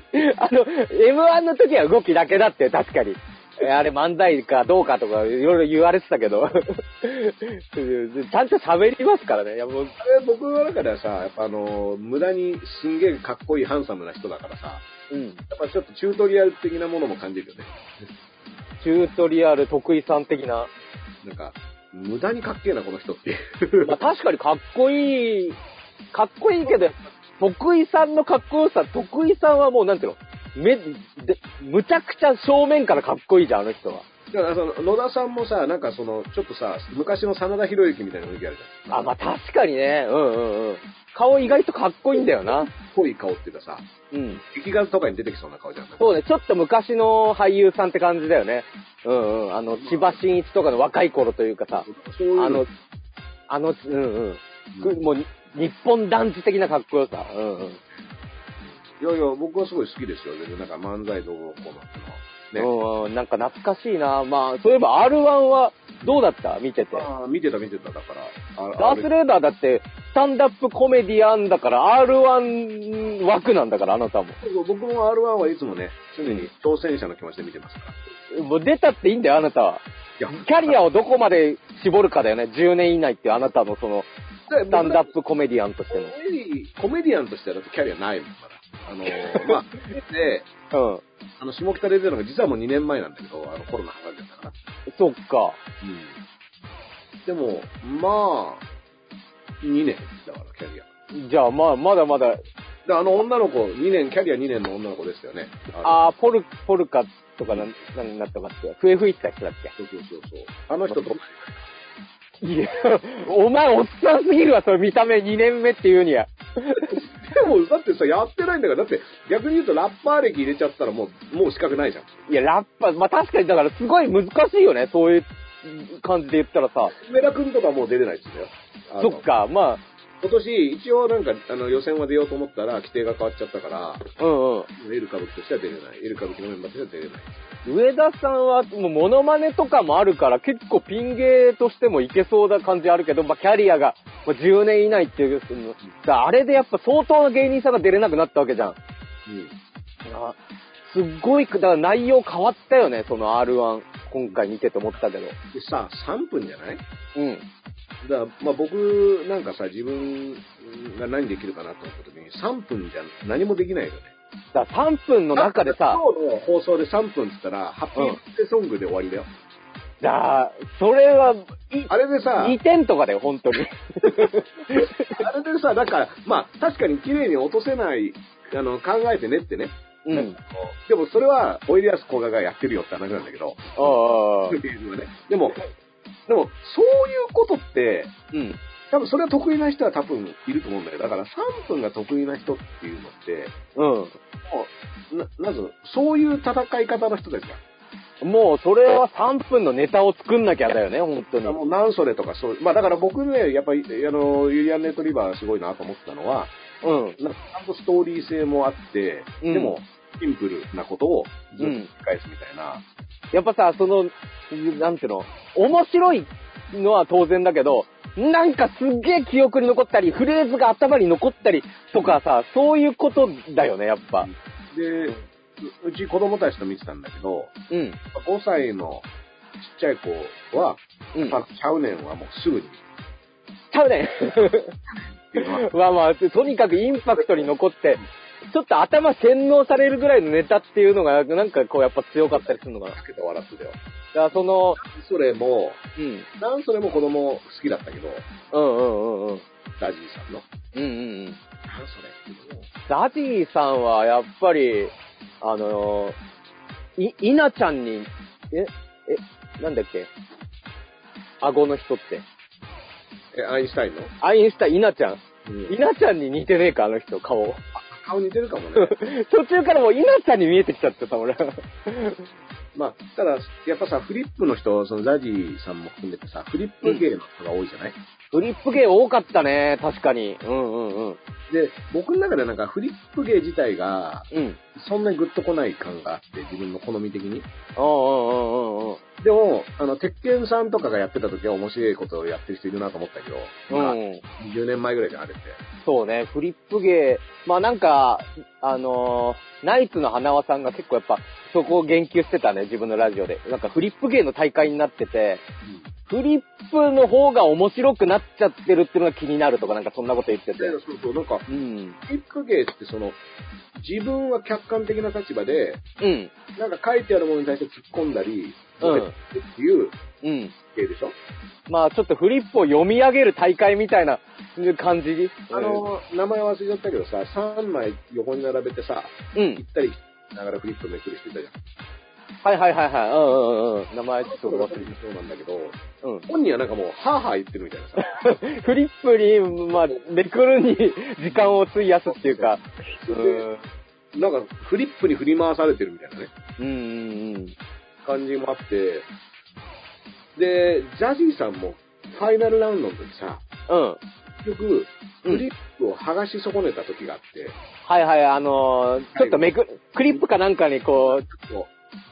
。M1 の時は動きだけだって確かに。あれ漫才かどうかとかいろいろ言われてたけどちゃんと喋りますからね。いやもう僕の中ではさ、やっぱ無駄にすんげえかっこいいハンサムな人だからさ、やっぱちょっとチュートリアル的なものも感じるよね。 チュートリアル得意さん的な。 なんか、無駄にかっけえな、この人っていう。 まあ確かにかっこいいけど、得意さんのかっこよさ、得意さんはもうなんていうの、むちゃくちゃ正面からかっこいいじゃん、あの人は。 だから野田さんもさ、なんかちょっとさ、昔の真田広之みたいな雰囲気あるじゃん。 まあ確かにね、顔意外とかっこいいんだよな。 濃い顔っていうかさ、劇画とかに出てきそうな顔じゃん。 そうね、ちょっと昔の俳優さんって感じだよね。千葉真一とかの若い頃というかさ、もう日本男児的なかっこよさ。 いや、僕はすごい好きですよ。なんか漫才動画をこうなってのは。 ね。 なんか懐かしいな。まあ、そういえば R1 はどうだった見てて。 見てた、だから。 ダースレーダーだって、スタンダップコメディアンだから、R1 枠なんだから、あなたも。 僕も R1 はいつもね、常に挑戦者の気持ちで見てますから。 もう出たっていいんだよ、あなたは。キャリアをどこまで絞るかだよね。10年以内ってあなたのその、スタンダップコメディアンとしての。 コメディアンとしてはだってキャリアないもんから。まあ、で、下北で出たのが実はもう2年前なんだけど、コロナ離れてたから。 そっか。 でも、まあ、2年だから、キャリア。 じゃあ、まあ、まだまだ。 で、女の子、キャリア2年の女の子でしたよね。 ポルカとかなんったかって、笛吹いてた人だっけ？ そう。あの人と。 いや、お前おっさんすぎるわ、それ見た目2年目っていうには。 でも、だってさ、やってないんだから、だって、逆に言うとラッパー歴入れちゃったらもう資格ないじゃん。 いや、ラッパー、まあ確かに、だからすごい難しいよね、そういう感じで言ったらさ。 梅田くんとかもう出れないっすよ。 そっか、まあ。 今年、一応なんか、予選は出ようと思ったら、規定が変わっちゃったから、エル歌舞伎としては出れない。エル歌舞伎のメンバーとしては出れない。 上田さんは、もうモノマネとかもあるから、結構ピン芸としてもいけそうな感じあるけど、まあキャリアが10年以内っていう、あれでやっぱ相当な芸人さんが出れなくなったわけじゃん。すっごい、だから内容変わったよね、その R1。今回見てて思ったけど。 でさ、3分じゃない？だから、まあ僕なんかさ、自分が何できるかなと思った時に、3分じゃ何もできないよね。 だから3分の中でさ、 今日の放送で3分って言ったら、ハッピーバースデーソングで終わりだよ。 じゃあ、それは、 あれでさ、 2点とかだよ、本当に。 あれでさ、だから、まあ、確かに綺麗に落とせない、考えてねってね。でも、それは、おいでやすこががやってるよって話なんだけど。でも、そういうことって、多分それは得意な人は多分いると思うんだけど、だから3分が得意な人っていうのって、まず、そういう戦い方の人たちが。 もう、それは3分のネタを作んなきゃだよね、本当に。 もう、なんそれとかそう、まあだから僕ね、やっぱり、ユリアン・レトリバーすごいなと思ったのは、なんかちゃんとストーリー性もあって、でも、シンプルなことをずっと繰り返すみたいな。 やっぱさ、なんていうの、面白いのは当然だけど、なんかすっげえ記憶に残ったり、フレーズが頭に残ったりとかさ、そういうことだよね、やっぱ。 で、うち子供たちと見てたんだけど、5歳のちっちゃい子は、チャウネンはもうすぐに。 チャウネンまあ、とにかくインパクトに残って、ちょっと頭洗脳されるぐらいのネタっていうのが、なんかこうやっぱ強かったりするのかな。 かけた笑ってたよ。 だからそれも子供好きだったけど、ダジーさんの。それダジーさんはやっぱり、イナちゃんに、なんだっけ顎の人って。 アインシュタインの？ アインシュタイン、イナちゃん。イナちゃんに似てねえか、あの人、顔。 顔似てるかもね。 途中からもうイナちゃんに見えてきちゃってた、俺。 まあ、ただ、やっぱさ、フリップの人、そのザジーさんも含めてさ、フリップ芸の人が多いじゃない？ フリップ芸多かったね、確かに。 で、僕の中でなんかフリップ芸自体が、そんなにグッとこない感があって、自分の好み的に。でも、鉄拳さんとかがやってた時は面白いことをやってる人いるなと思ったけど、20年前ぐらいじゃん、あれって。 そうね、フリップ芸、まあなんか、ナイツの花輪さんが結構やっぱ、そこを言及してたね、自分のラジオで。なんかフリップ芸の大会になってて、フリップの方が面白くなっちゃってるっていうのが気になるとか、なんかそんなこと言ってて。 そう、なんか、フリップ芸って自分は客観的な立場で、なんか書いてあるものに対して突っ込んだり、っていう芸でしょ？ まあちょっとフリップを読み上げる大会みたいな感じ？ 名前忘れちゃったけどさ、3枚横に並べてさ、行ったりしながらフリップめくる人いたじゃん。 名前ちょっと忘れてそうなんだけど、本人はなんかもう、はぁはぁ言ってるみたいなさ。 フリップに、まあ、めくるに時間を費やすっていうか、 なんか、フリップに振り回されてるみたいなね。感じもあって、で、ザジーさんも、ファイナルラウンドの時さ、結局、フリップを剥がし損ねた時があって、 ちょっとクリップかなんかにこう、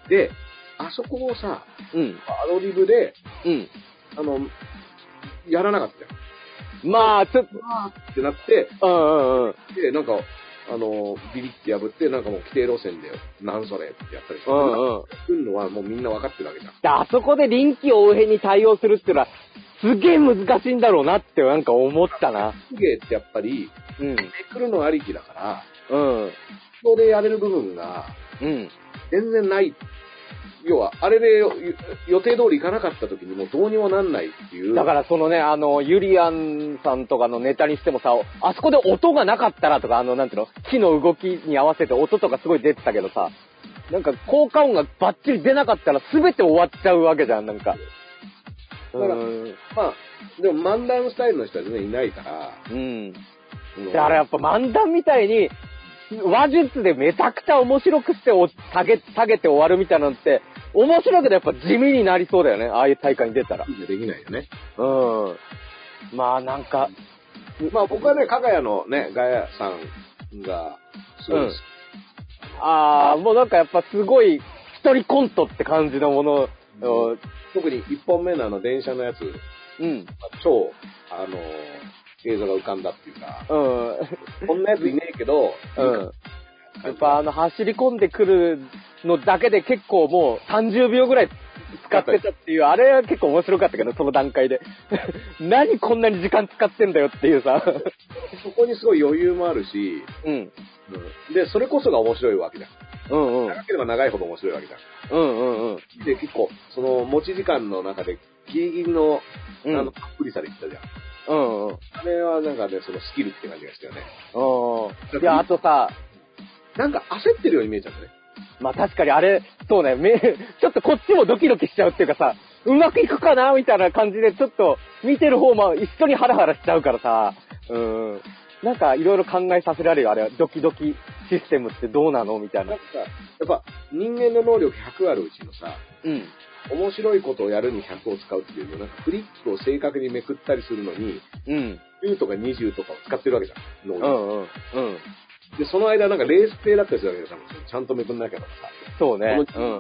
で、あそこをさ、 うん。 アドリブで、 うん。 やらなかったよ。 まあ、ちょっと。 ってなって、 で、 なんか、ビリって破って、なんかもう規定路線で、なんそれってやったりして、来るのはもうみんな分かってるわけじゃん。 あそこで臨機応変に対応するっていうのは、すげえ難しいんだろうなってなんか思ったな。 すげえってやっぱり、めくるのありきだから、そこでやれる部分が、全然ない。要は、あれで予定通り行かなかった時にもうどうにもなんないっていう。 だからそのね、ユリアンさんとかのネタにしてもさ、あそこで音がなかったらとか、なんていうの、木の動きに合わせて音とかすごい出てたけどさ、なんか効果音がバッチリ出なかったら全て終わっちゃうわけじゃん、なんか。 だから、まあ、でも漫談スタイルの人は全然いないから。 だからやっぱ漫談みたいに、話術でめちゃくちゃ面白くして下げて終わるみたいなのって、面白いけどやっぱ地味になりそうだよね。ああいう大会に出たら。 できないよね。 まあなんか、 まあ僕はね、かがやのね、ガヤさんが、すごいです。 もうなんかやっぱすごい、一人コントって感じのもの、 特に1本目の電車のやつ、超、映像が浮かんだっていうか、こんなやついねえけど、 やっぱ走り込んでくるのだけで結構もう30秒ぐらい使ってたっていう、あれは結構面白かったけど、その段階で。何こんなに時間使ってんだよっていうさ。 そこにすごい余裕もあるし、で、それこそが面白いわけじゃん。長ければ長いほど面白いわけじゃん。で、結構、その持ち時間の中でギリギリの、たっぷりさで言ったじゃん。あれはなんかね、そのスキルって感じがしたよね。 いや、あとさ、 なんか焦ってるように見えちゃうんだね。 まあ確かにあれ、そうね、ちょっとこっちもドキドキしちゃうっていうかさ、うまくいくかなみたいな感じで、ちょっと見てる方も一緒にハラハラしちゃうからさ、なんかいろいろ考えさせられるよ、あれは。ドキドキシステムってどうなのみたいな。 なんかさ、やっぱ人間の能力100あるうちのさ、面白いことをやるに100を使うっていうの、なんかフリップを正確にめくったりするのに、10とか20とかを使ってるわけじゃん、能力。で、その間なんかレース系だったりするわけじゃん、ちゃんとめくんなきゃとかさ。 そうね。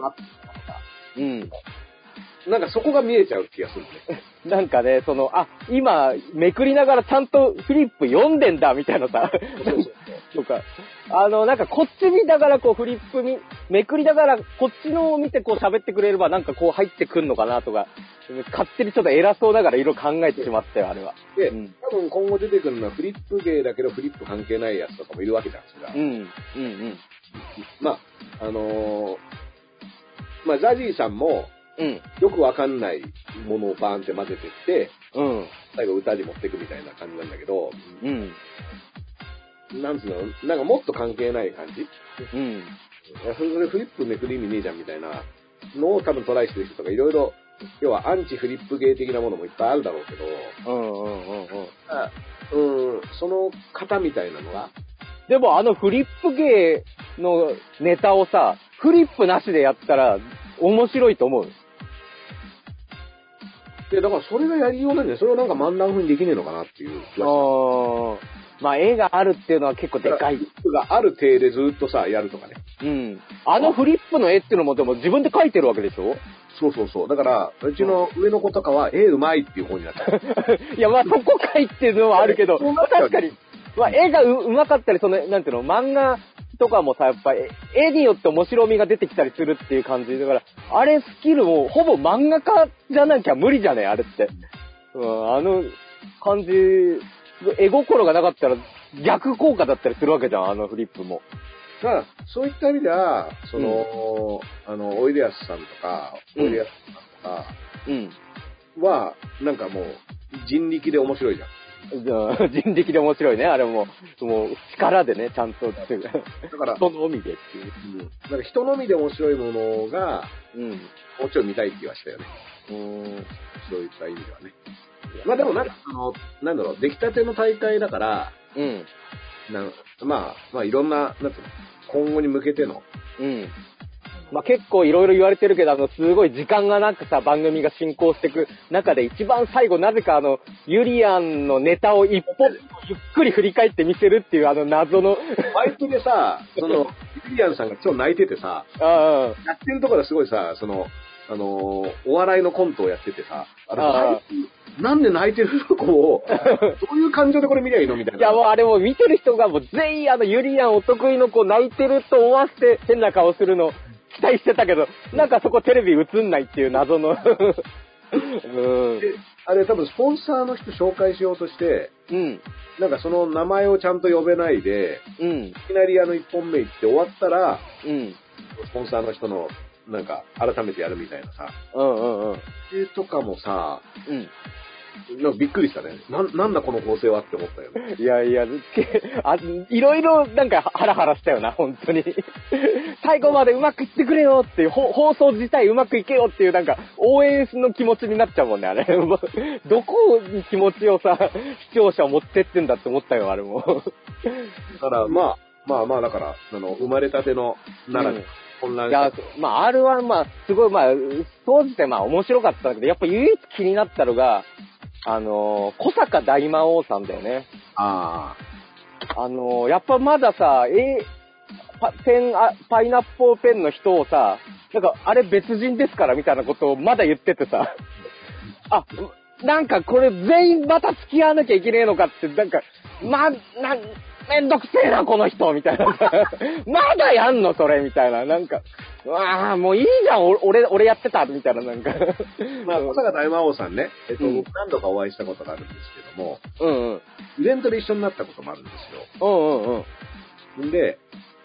なんかそこが見えちゃう気がするね。 なんかね、今、めくりながらちゃんとフリップ読んでんだ、みたいなさ。とか、なんかこっち見ながらこうフリップめくりながらこっちのを見てこう喋ってくれればなんかこう入ってくんのかなとか、勝手にちょっと偉そうながらいろいろ考えてしまったよ、あれは。 で、多分今後出てくるのはフリップ芸だけどフリップ関係ないやつとかもいるわけじゃん、それは。まあ、まあ、ザジーさんも、よくわかんないものをバーンって混ぜてって、最後歌に持っていくみたいな感じなんだけど、なんつうの、なんかもっと関係ない感じ。それフリップめくる意味ねえじゃんみたいなのを多分トライしてる人とかいろいろ、要はアンチフリップ芸的なものもいっぱいあるだろうけど、その型みたいなのが。 でもフリップ芸のネタをさ、フリップなしでやったら面白いと思う。 で、だからそれがやりようなんで、それをなんか漫談風にできねえのかなっていう気がした。 まあ絵があるっていうのは結構でかい。 フリップがある体でずっとさ、やるとかね。 フリップの絵っていうのもでも自分で描いてるわけでしょ？ そう。だから、うちの上の子とかは、うまいっていう方になっちゃう。 いや、まあそこ描いてるのはあるけど、確かに。まあ絵がうまかったり、なんていうの、漫画とかもさ、やっぱ絵によって面白みが出てきたりするっていう感じだから、あれスキルもほぼ漫画家じゃなきゃ無理じゃねえ、あれって。あの感じ、絵心がなかったら逆効果だったりするわけじゃん、あのフリップも。 だから、そういった意味では、おいでやすさんとか、おいでやすさんとかは、なんかもう、人力で面白いじゃん。 人力で面白いね、あれも。もう、力でね、ちゃんと。だから、人のみでっていう。 だから人のみで面白いものが、もちろん見たいって気はしたよね。そういった意味ではね。まあでもなんか、なんだろう、出来たての大会だから、まあいろんな、なんつうの、今後に向けての、 まあ、結構いろいろ言われてるけど、すごい時間がなくさ、番組が進行していく中で一番最後なぜかユリアンのネタを一歩ゆっくり振り返って見せるっていう謎の。 バイトでさ、ユリアンさんが今日泣いててさ、やってるところですごいさ、お笑いのコントをやっててさ、なんで泣いてる子を、どういう感情でこれ見りゃいいのみたいな。 いやもうあれもう見てる人がもう全員ユリアンお得意の子泣いてると思わせて変な顔するの期待してたけど、なんかそこテレビ映んないっていう謎の。 あれ多分スポンサーの人紹介しようとして、なんかその名前をちゃんと呼べないで、いきなり1本目行って終わったら、スポンサーの人のなんか改めてやるみたいなさ。とかもさ、なんかびっくりしたね。なんだこの構成はって思ったよね。 いやいや、いろいろなんかハラハラしたよな、本当に。最後までうまくいってくれよっていう、放送自体うまくいけよっていうなんか応援の気持ちになっちゃうもんね、あれ。どこに気持ちをさ、視聴者を持ってってんだって思ったよ、あれも。 だからまあだから、生まれたての奈良で混乱した。いや、 まあ R1 すごい総じて面白かったんだけど、やっぱ唯一気になったのが、小坂大魔王さんだよね。やっぱまださ、パイナップルペンの人をさ、なんか、あれ別人ですからみたいなことをまだ言っててさ、なんかこれ全員また付き合わなきゃいけねえのかって、なんか、めんどくせえな、この人みたいな。まだやんのそれみたいな。なんか、もういいじゃん、俺やってたみたいな、なんか。 小坂大魔王さんね、僕何度かお会いしたことがあるんですけども、イベントで一緒になったこともあるんですよ。で、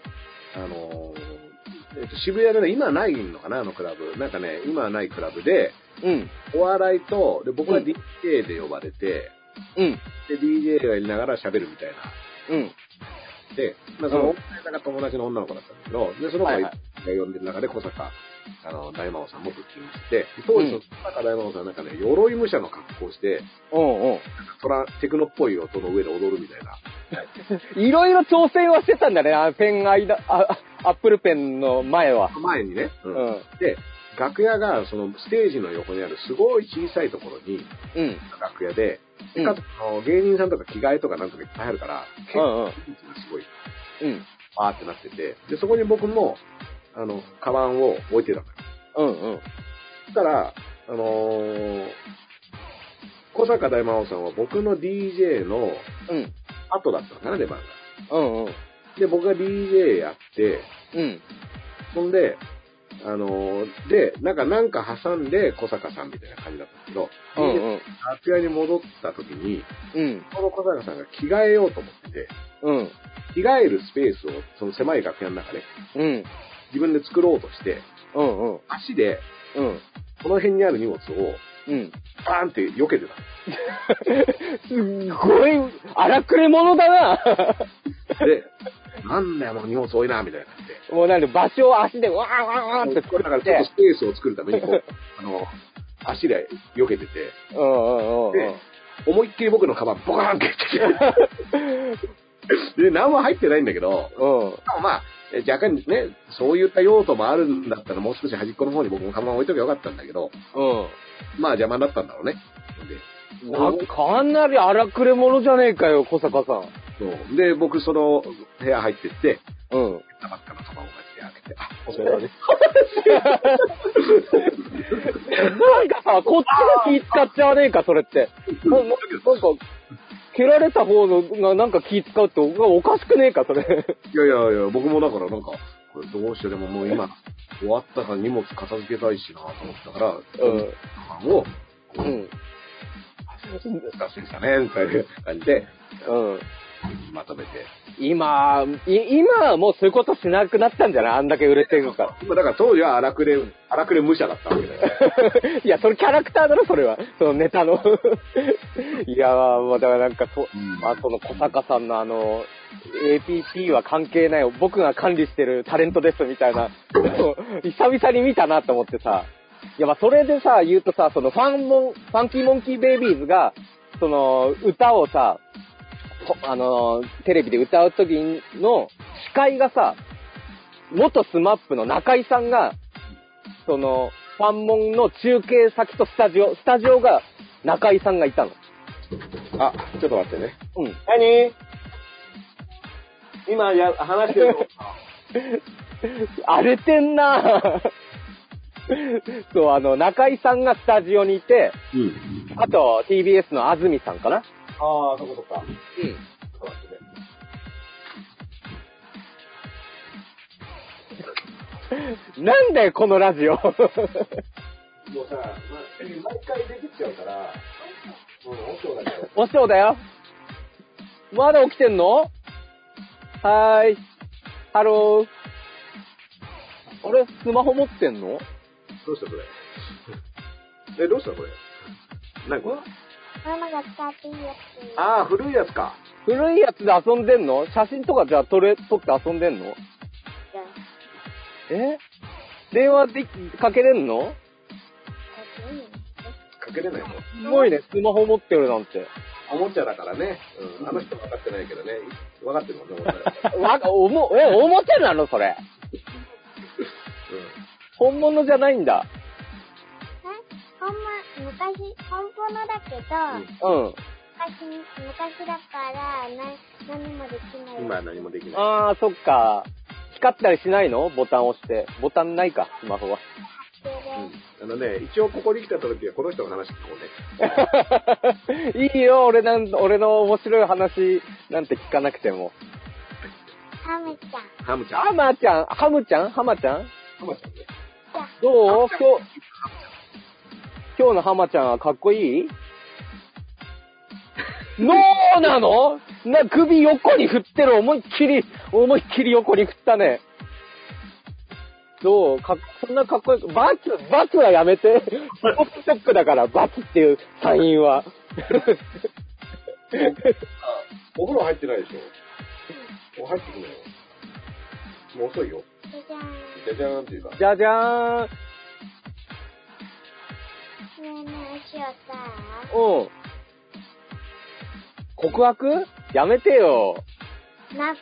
渋谷でね、今ないのかな、クラブ。なんかね、今はないクラブで、お笑いと、で、僕は DJ で呼ばれて、で、DJ をやりながら喋るみたいな。で、その、友達の女の子だったんだけど、で、その子が呼んでる中で小坂、大魔王さんもブッキングして、当時の小坂大魔王さんなんかね、鎧武者の格好をして、テクノっぽい音の上で踊るみたいな。 いろいろ挑戦はしてたんだね、アップルペンの前は。 前にね。で、楽屋が、ステージの横にあるすごい小さいところに、楽屋で、かつ、芸人さんとか着替えとかなんとかいっぱいあるから、結構、すごい、バーってなってて、で、そこに僕も、カバンを置いてたのよ。そしたら、小坂大魔王さんは僕の DJ の後だったのかな、出番が。で、僕が DJ やって、そんで、で、なんか挟んで小坂さんみたいな感じだったんだけど、楽屋に戻った時に、この小坂さんが着替えようと思ってて、着替えるスペースを、その狭い楽屋の中で、自分で作ろうとして、足で、この辺にある荷物を、バーンって避けてた。 すごい、荒くれ者だな。 で、なんだよ、もう荷物多いな、みたいになって。 もうなんで場所を足でわーわーわーって作って。 だからちょっとスペースを作るために、こう、足で避けてて。で、思いっきり僕のカバン、ボカーンってやってきて。で、何も入ってないんだけど、まあ、若干ね、そういった用途もあるんだったら、もう少し端っこの方に僕もカバン置いとけばよかったんだけど、まあ邪魔だったんだろうね。 かなり荒くれ者じゃねえかよ、小坂さん。 そう。で、僕、その、部屋入ってって、たばっかのカバンをこうやって開けて、お疲れなんかさ、こっちが気使っちゃわねえか、それって。なんか、蹴られた方がなんか気使うっておかしくねえか、それ。 いや、僕もだからなんか、これどうしてでももう今、終わったから荷物片付けたいしなと思ったから、カバンを、出してきたね、みたいな感じで、まとめて。 今はもうそういうことしなくなったんじゃない？あんだけ売れてるから。 だから当時は荒くれ武者だったわけだよ。 いや、それキャラクターだろ、それは。そのネタの。いやー、だからなんかその小坂さんのAPT は関係ないよ。僕が管理してるタレントですみたいな。久々に見たなと思ってさ。いや、まあ、それでさ、言うとさ、そのファンキーモンキーベイビーズが、その、歌をさ、テレビで歌う時の司会がさ、 元スマップの中井さんが、ファンモンの中継先とスタジオが中井さんがいたの。 あ、ちょっと待ってね。 うん。 何？今話してるの荒れてんなぁ。そう、中井さんがスタジオにいて、 うん。 あと、TBS の安住さんかな。 ああ、そこそっか。うん。そうだってね。なんだよ、このラジオ。もうさ、 毎回出てきちゃうから、おしょうだよ。 おしょうだよ。まだ起きてんの？はーい。ハロー。あれ、スマホ持ってんの？ どうしたそれ。どうしたこれ。何これ。 ママが使っていいやつ。 ああ、古いやつか。 古いやつで遊んでんの？写真とかじゃあ撮って遊んでんの？電話かけれんの？ かけれないの？ すごいね、スマホ持ってるなんて。 おもちゃだからね。うん。あの人分かってないけどね。分かってるもんね、 おもちゃなのそれ。本物じゃないんだ。 昔、本物だけど、 うん。 昔だから何もできない。 今は何もできない。 ああ、そっか。光ったりしないの？ボタン押して。ボタンないか、スマホは。 一応ここに来た時はこの人の話聞こうね。いいよ、俺の面白い話なんて聞かなくても。 ハムちゃん。 ハムちゃん。 ハマちゃんハムちゃんハマちゃんね。どう？今日のハマちゃんはかっこいい？ノーなの？首横に振ってる。思いっきり横に振ったね。どう？そんなかっこよく、バツはやめて。ストックだから、バツっていうサインは。 お風呂入ってないでしょ？入ってくるよ。もう遅いよ。じゃじゃーんっていうか。 じゃじゃーん。 ねえねえ、おしおさ。 うん。告白？やめてよ。 名前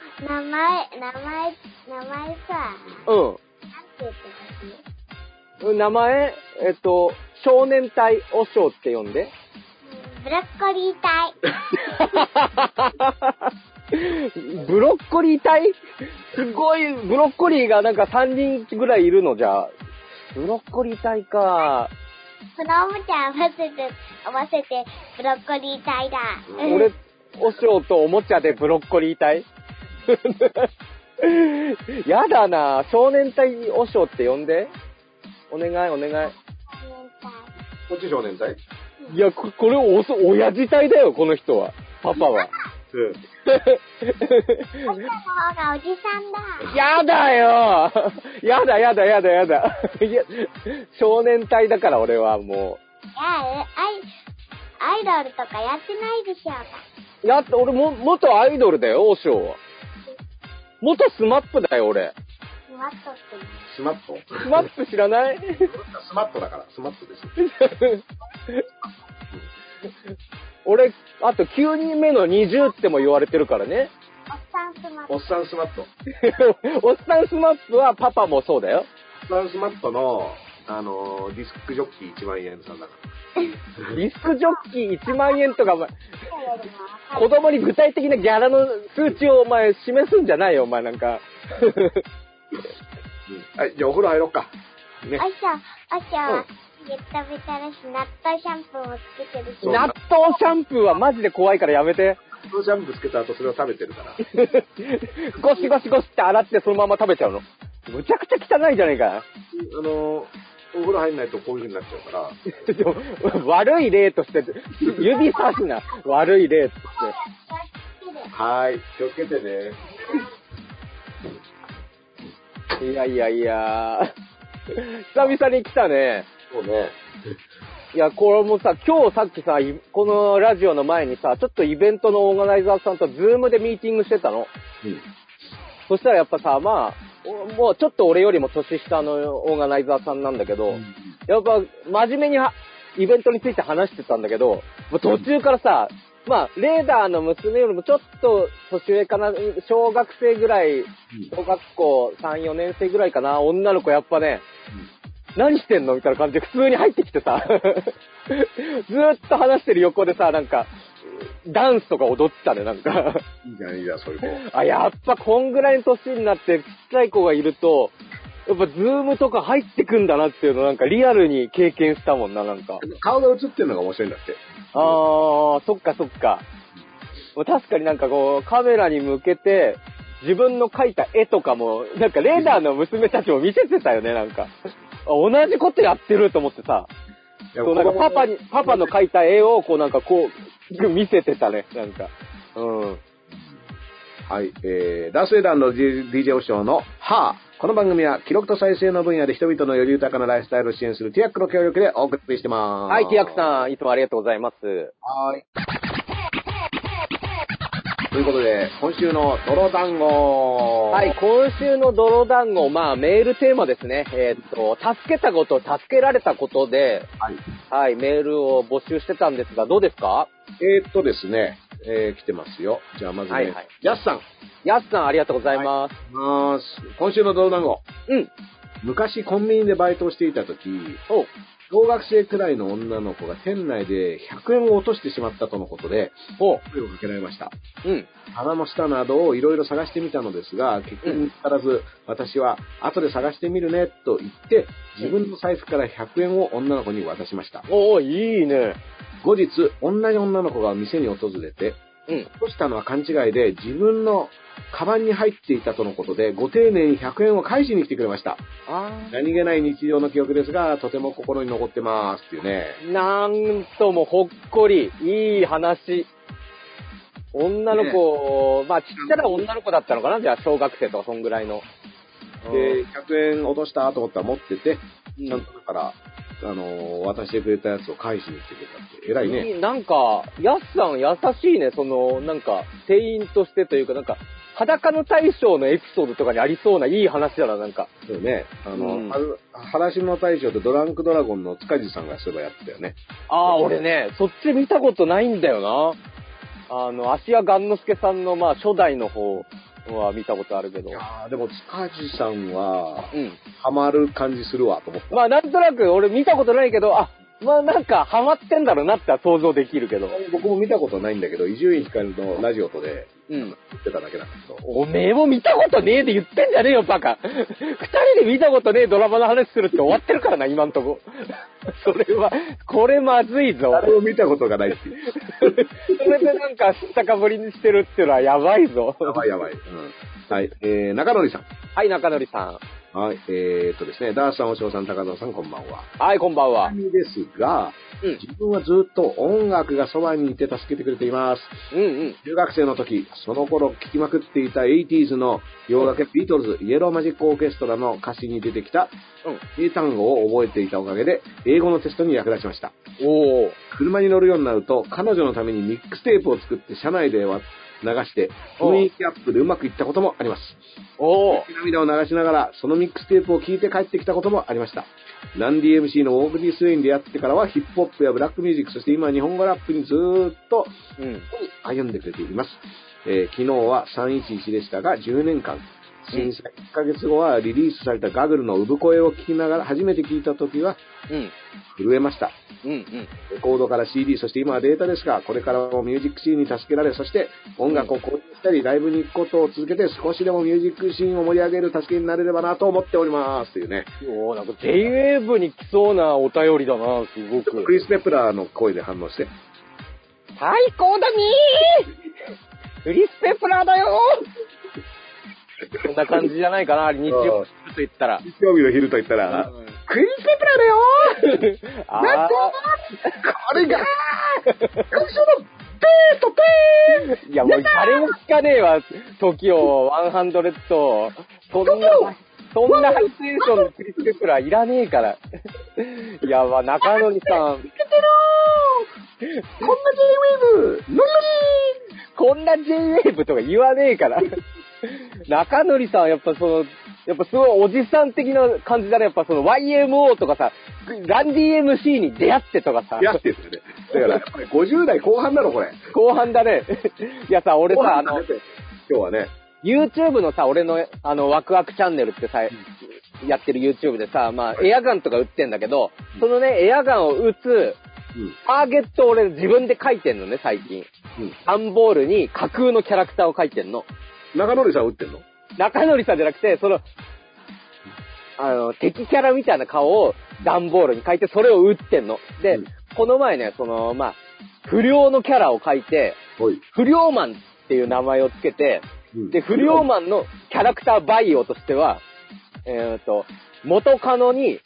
さ。 うん。 なんて言ってほしい？ 名前？少年隊おしょうって呼んで。 ブロッコリー隊。 ブロッコリー隊？すごい、ブロッコリーがなんか3人ぐらいいるのじゃあ。ブロッコリー隊か。 このおもちゃ合わせて、ブロッコリー隊だ。 俺、おしょうとおもちゃでブロッコリー隊？やだな。少年隊おしょうって呼んで。お願い。 少年隊。 こっち少年隊？ いや、これ親父隊だよ、この人は。パパは。 お茶の方がおじさんだ。 やだよ。やだ。いや、少年隊だから俺はもう。 アイドルとかやってないでしょうか。 俺も、元アイドルだよ、王将は。元スマップだよ、俺。 スマットってスマット？ スマップ知らない？ スマットだから、スマットです。 俺、あと9人目の20っても言われてるからね。 おっさんスマット。 おっさんスマット。 おっさんスマップはパパもそうだよ。 おっさんスマットの、ディスクジョッキー1万円さんだから。 ディスクジョッキー1万円とか、子供に具体的なギャラの数値をお前示すんじゃないよ、お前なんか。 はい、じゃあお風呂入ろっか。ね。 おしょ、ベタベタだし、納豆シャンプーもつけてるし。 納豆シャンプーはマジで怖いからやめて。 納豆シャンプーつけた後それを食べてるから。 ゴシゴシって洗ってそのまま食べちゃうの。むちゃくちゃ汚いじゃねえか。 お風呂入んないとこういう風になっちゃうから。 悪い例として、指さすな。悪い例として。 はい、気をつけてね。 いや。久々に来たね。 そうね。 いや、これもさ、今日さっきさ、このラジオの前にさ、ちょっとイベントのオーガナイザーさんとズームでミーティングしてたの。 うん。 そしたらやっぱさ、まあ、もうちょっと俺よりも年下のオーガナイザーさんなんだけど、やっぱ真面目にイベントについて話してたんだけど、もう途中からさ、 まあ、レーダーの娘よりもちょっと年上かな、小学生ぐらい、小学校3、4年生ぐらいかな、女の子やっぱね、何してんのみたいな感じで普通に入ってきてさ、ずーっと話してる横でさ、なんか、ダンスとか踊ってたね、なんか。 いいじゃん、いいじゃん、そういう子。 あ、やっぱこんぐらいの年になってちっちゃい子がいると、やっぱズームとか入ってくんだなっていうのなんかリアルに経験したもんな、なんか。 顔が映ってるのが面白いんだって。 あー、そっかそっか。確かになんかこう、カメラに向けて、自分の描いた絵とかも、なんかレーダーの娘たちも見せてたよね、なんか。同じことやってると思ってさ。そう、なんかパパの描いた絵をこうなんかこう、見せてたね、なんか。うん。 はい、ダース・レーダーの DJ オショーのはぁ。この番組は記録と再生の分野で人々のより豊かなライフスタイルを支援するティアックの協力でお送りしてます。 はい、ティアックさん、いつもありがとうございます。 はい。ということで、今週の泥団子。 はい、今週の泥団子、まあメールテーマですね。助けたこと、助けられたことで、はい。はい、メールを募集してたんですが、どうですか？ ですね、来てますよ。じゃあまずね、はいはい、ヤスさん。 ヤスさん、ありがとうございます。 はい、今週の泥団子。 うん。 昔コンビニでバイトをしていたとき、小学生くらいの女の子が店内で100円を落としてしまったとのことで、声をかけられました。 うん。 棚の下などをいろいろ探してみたのですが、結局見つからず、私は後で探してみるねと言って、自分の財布から100円を女の子に渡しました。 おー、いいね。 後日、同じ女の子が店に訪れて、落としたのは勘違いで、自分のカバンに入っていたとのことで、ご丁寧に100円を返しに来てくれました。何気ない日常の記憶ですが、とても心に残ってますっていうね。 なんともほっこり、いい話。女の子、ね、まあちっちゃな女の子だったのかな、じゃあ小学生とかそんぐらいの。 で、100円落としたと思ったら持ってて、ちゃんとだから、渡してくれたやつを返しに来てくれたって、偉いね。 なんか、ヤスさん優しいね、なんか、店員としてというか、なんか、裸の大将のエピソードとかにありそうないい話だな、なんか。 そうね。裸足の大将ってドランクドラゴンの塚地さんがそういえばやってたよね。 ああ、俺ね、そっち見たことないんだよな。芦屋雁之助さんの、まあ、初代の方は見たことあるけど。 いやでも塚地さんは、ハマる感じするわ、と思った。 まあ、なんとなく俺見たことないけど、まあなんかハマってんだろうなって想像できるけど。 僕も見たことないんだけど、伊集院光のラジオとで、言ってただけなんだけど。 おめえも見たことねえで言ってんじゃねえよ、バカ。二人で見たことねえドラマの話するって終わってるからな、今んとこ。それは、これまずいぞ。 誰も見たことがないっていう。 それでなんか知ったかぶりにしてるっていうのはやばいぞ。 やばい。はい、中則さん。 はい、中則さん。 はい、ですね、ダースさん、おしょうさん、高田さん、こんばんは。 はい、こんばんは。 ですが、自分はずっと音楽がそばにいて助けてくれています。中学生の時、その頃聴きまくっていた 80s の洋楽ビートルズ、イエローマジックオーケストラの歌詞に出てきた英単語を覚えていたおかげで、英語のテストに役立ちました。車に乗るようになると、彼女のためにミックステープを作って車内で流して、雰囲気アップでうまくいったこともあります。涙を流しながら、そのミックステープを聴いて帰ってきたこともありました。ランディ MC のオーブディ・スウェインでやってからはヒップホップやブラックミュージック、そして今日本語ラップにずーっと歩んでくれています。昨日は311でしたが、10年間、震災1ヶ月後はリリースされたガグルの産声を聞きながら、初めて聞いた時は、震えました。レコードから CD、そして今はデータですが、これからもミュージックシーンに助けられ、そして音楽を購入したり、ライブに行くことを続けて、少しでもミュージックシーンを盛り上げる助けになれればなと思っておりますというね。 なんか J-Wave に来そうなお便りだな、すごく。 クリス・ペプラーの声で反応して。 最高だにークリス・ペプラーだよこんな感じじゃないかな、日曜日と言ったら。 日曜日の昼と言ったら、クリス・ペプラーだよなんとこれが今週のベートペーいやもう誰も聞かねえわ、時を100と、そんなハイテンションのクリス・ペプラーいらねえから。いや、中野にさん。こんな J-Wave とか言わねえから。中則さんはやっぱすごいおじさん的な感じだね。やっぱYMO とかさ、ランディ MC に出会ってとかさ。 出会ってるね。 だから、やっぱり50代後半だろ、これ。 後半だね。いやさ、俺さ、 今日はね。 YouTube のさ、俺の、ワクワクチャンネルってさ、やってる YouTube でさ、まあ、エアガンとか撃ってんだけど、そのね、エアガンを撃つ、ターゲットを俺自分で書いてんのね、最近。段ボールに架空のキャラクターを書いてんの。 中則さん撃ってんの？ 中則さんじゃなくて、敵キャラみたいな顔を段ボールに書いて、それを撃ってんの。で、この前ね、まあ、不良のキャラを書いて、不良マンっていう名前をつけて、で、不良マンのキャラクターバイオとしては、元カノに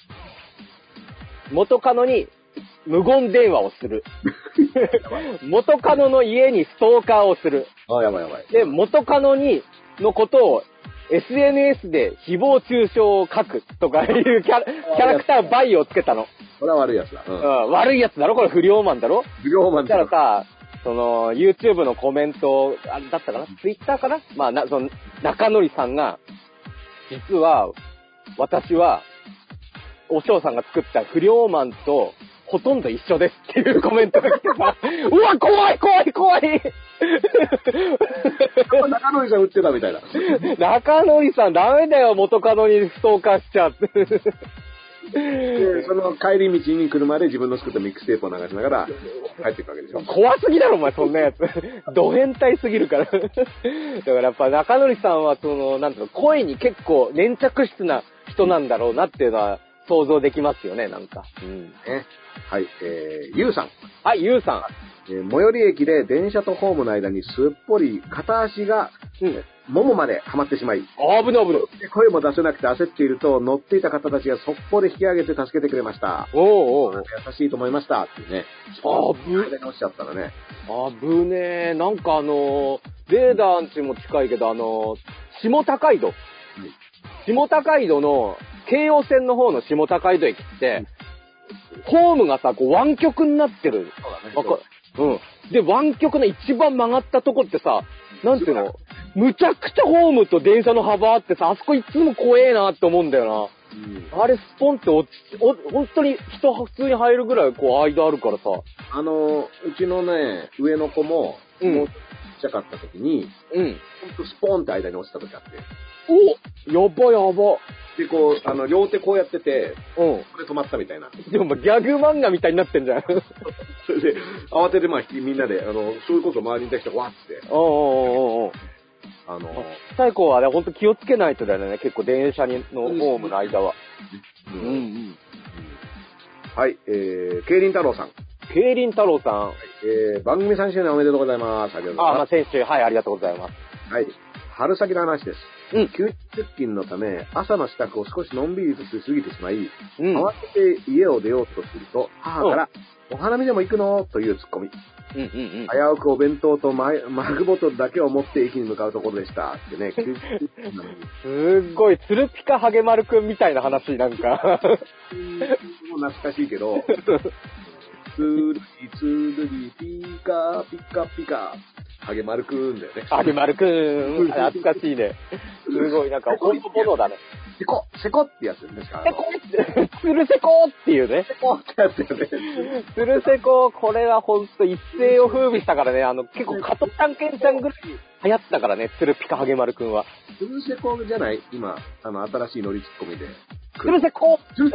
無言電話をする。元カノの家にストーカーをする。 あ、やばいやばい。 で、元カノのことを SNS で誹謗中傷を書くとかいうキャラクターバイオをつけたの。 これは悪いやつだ。 悪いやつだろ？これ不良マンだろ？ 不良マンだろ。 だからさ、YouTube のコメント、あれだったかな？ Twitter かな？まあ、中則さんが、実は、私は、お嬢さんが作った不良マンと、ほとんど一緒ですっていうコメントが来てさ、うわ、怖い中則さん撃ってたみたいな。 中則さんダメだよ、元カノにストーカーしちゃって。 で、その帰り道に車で自分の作ったミックステープを流しながら帰っていくわけでしょ。 怖すぎだろ、お前、そんなやつ。ド変態すぎるから。だからやっぱ中則さんは、なんていうの、声に結構粘着質な人なんだろうなっていうのは想像できますよね、なんか。 はい、ゆうさん。 はい、ゆうさん。 最寄り駅で電車とホームの間にすっぽり片足が、ももまではまってしまい。 危ない。 声も出せなくて焦っていると、乗っていた方たちが速攻で引き上げて助けてくれました。優しいと思いましたっていうね。で直しちゃったらね。 危ねえ。なんかレーダーんちも近いけど、下高井戸。下高井戸の、京葉線の方の下高井戸駅って、ホームがさ、こう湾曲になってる。そうだね。で、湾曲の一番曲がったとこってさ、なんていうの？むちゃくちゃホームと電車の幅あってさ、あそこいつも怖えなって思うんだよな。あれスポンって本当に人普通に入るぐらいこう間あるからさ。 うちのね、上の子も、もうちっちゃかった時に、ほんとスポンって間に落ちた時あって。 やば。 で、こう、両手こうやってて、これ止まったみたいな。 でもギャグ漫画みたいになってんじゃん。 それで、慌ててみんなで、そういうこと周りにいた人がわーって。 小さい子はね、ほんと気をつけないとだよね、結構電車のホームの間は。 はい、競輪太郎さん。 競輪太郎さん。 番組3周年おめでとうございます。ありがとうございます。 先週、はい、ありがとうございます。 はい。春先の話です。休日出勤のため、朝の支度を少しのんびりとしすぎてしまい、慌てて家を出ようとすると、母から、お花見でも行くのというツッコミ。危うくお弁当とマグボトルだけを持って駅に向かうところでした。ってね、休日出勤なのに。 すっごい、つるぴかはげまるくんみたいな話なんか。 もう懐かしいけど、つるりピーカーピカピカ。はげまるくんだよね。 はげまるくん。懐かしいね。すごい、なんか、ほんとものだね。 せこってやつですか？ つるせこっていうね。 せこってやつよね。 つるせこ、これはほんと一世を風靡したからね、結構加藤ちゃんけんちゃんぐらい流行ったからね、つるぴかはげまるくんは。 つるせこじゃない今、新しいノリツッコミで。 つるせこ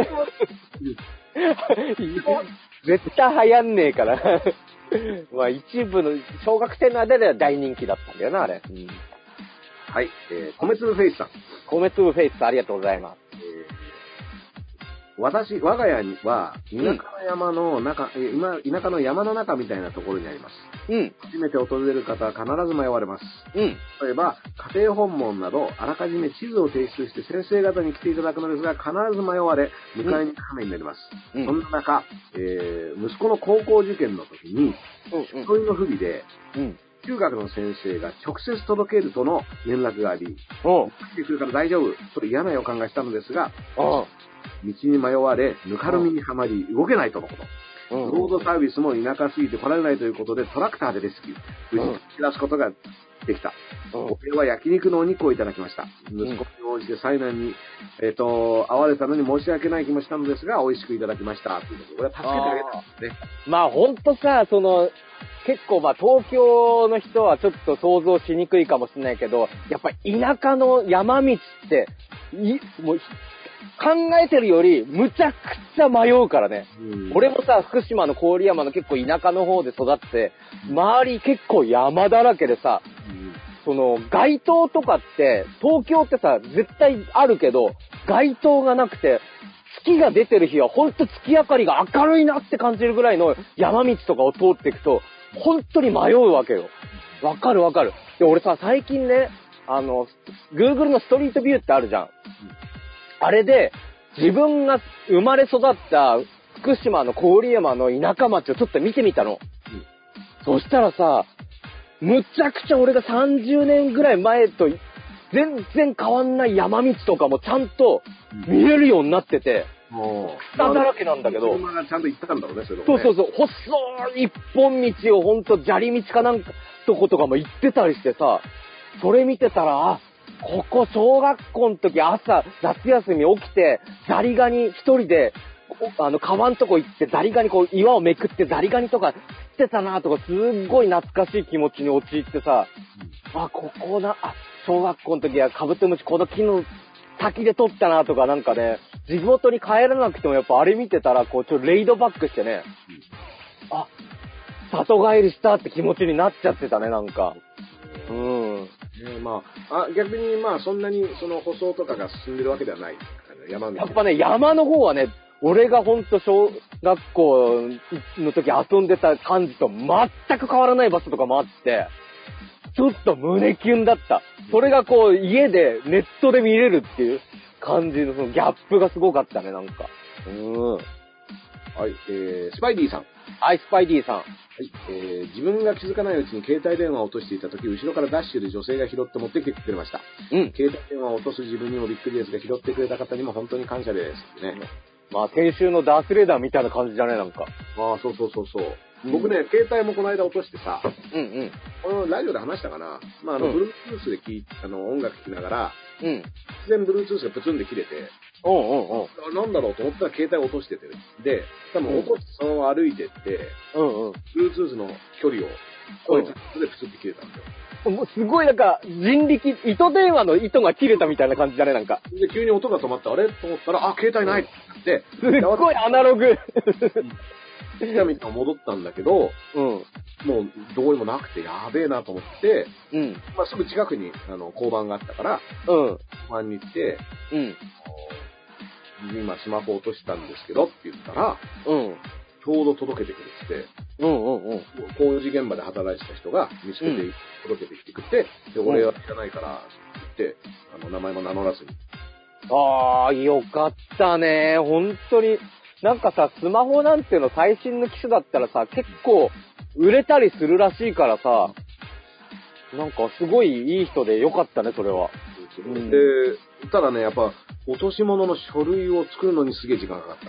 絶対流行んねえから。まあ一部の小学生の間では大人気だったんだよな、あれ。 はい、米粒フェイスさん。 米粒フェイスさん、ありがとうございます。 我が家には、田舎の山の中みたいなところにあります。初めて訪れる方は必ず迷われます。例えば、家庭訪問など、あらかじめ地図を提出して先生方に来ていただくのですが、必ず迷われ、迎えに行く羽目になります。そんな中、息子の高校受験の時に、書類の不備で、中学の先生が直接届けるとの連絡があり、来てくるから大丈夫と嫌な予感がしたのですが、道に迷われ、ぬかるみにはまり、動けないとのこと。ロードサービスも田舎すぎて来られないということで、トラクターでレスキュー。無事に出すことができた。僕は焼肉のお肉をいただきました。息子に応じて災難に、遭われたのに申し訳ない気もしたのですが、美味しくいただきました。ということで、これは助けてあげたんですね。 まあほんとさ、結構東京の人はちょっと想像しにくいかもしれないけど、やっぱ田舎の山道って、もう、考えてるよりむちゃくちゃ迷うからね。俺もさ、福島の郡山の結構田舎の方で育って、周り結構山だらけでさ、街灯とかって、東京ってさ、絶対あるけど、街灯がなくて、月が出てる日はほんと月明かりが明るいなって感じるぐらいの山道とかを通っていくと、本当に迷うわけよ。わかる。で、俺さ、最近ね、Google のストリートビューってあるじゃん。あれで、自分が生まれ育った福島の郡山の田舎町をちょっと見てみたの。そしたらさ、むちゃくちゃ俺が30年ぐらい前と全然変わんない山道とかもちゃんと見れるようになってて、草だらけなんだけど。 車がちゃんと行ったんだろうね、それね。 そう。細い一本道をほんと砂利道かなんかとことかも行ってたりしてさ、それ見てたら、ここ小学校の時朝、夏休み起きて、ザリガニ一人で、川んとこ行ってザリガニ岩をめくってザリガニとか釣ってたなとか、すっごい懐かしい気持ちに陥ってさ、小学校の時はカブトムシこの木の先で撮ったなとかなんかね、地元に帰らなくてもやっぱあれ見てたら、ちょっとレイドバックしてね、里帰りしたって気持ちになっちゃってたね、なんか。 逆にそんなに舗装とかが進んでるわけではない。山道。 やっぱね、山の方はね、俺がほんと小学校の時遊んでた感じと全く変わらない場所とかもあって、ちょっと胸キュンだった。それが家でネットで見れるっていう感じのそのギャップがすごかったね、なんか。 はい、スパイディさん。 はい、スパイディさん。 はい、自分が気づかないうちに携帯電話を落としていた時、後ろからダッシュで女性が拾って持ってきてくれました。携帯電話を落とす自分にもびっくりですが、拾ってくれた方にも本当に感謝ですね。 先週のダースレーダーみたいな感じだね、なんか。 そう。僕ね、携帯もこの間落としてさ、このラジオで話したかな。Bluetooth で音楽聴きながら、突然 Bluetooth がプツンで切れて、なんだろうと思ったら携帯落としてて、で、多分落としてそのまま歩いてって、Bluetooth の距離を超えたことでプツンって切れたんですよ。 もうすごいなんか、糸電話の糸が切れたみたいな感じだね、なんか。 で、急に音が止まって、あれと思ったら、携帯ないってなって、 すっごいアナログ。 ピラミッド戻ったんだけど、もうどこにもなくてやべえなと思って、すぐ近くに交番があったから、交番に行って、今スマホ落としたんですけどって言ったら、ちょうど届けてくれてて、工事現場で働いてた人が見つけて届けてきてくれて、で、俺は知らないからって言って、名前も名乗らずに。 よかったね。本当に。なんかさ、スマホなんての最新の機種だったらさ、結構売れたりするらしいからさ、なんかすごいいい人でよかったね、それは。 で、ただね、やっぱ、落とし物の書類を作るのにすげえ時間かかった。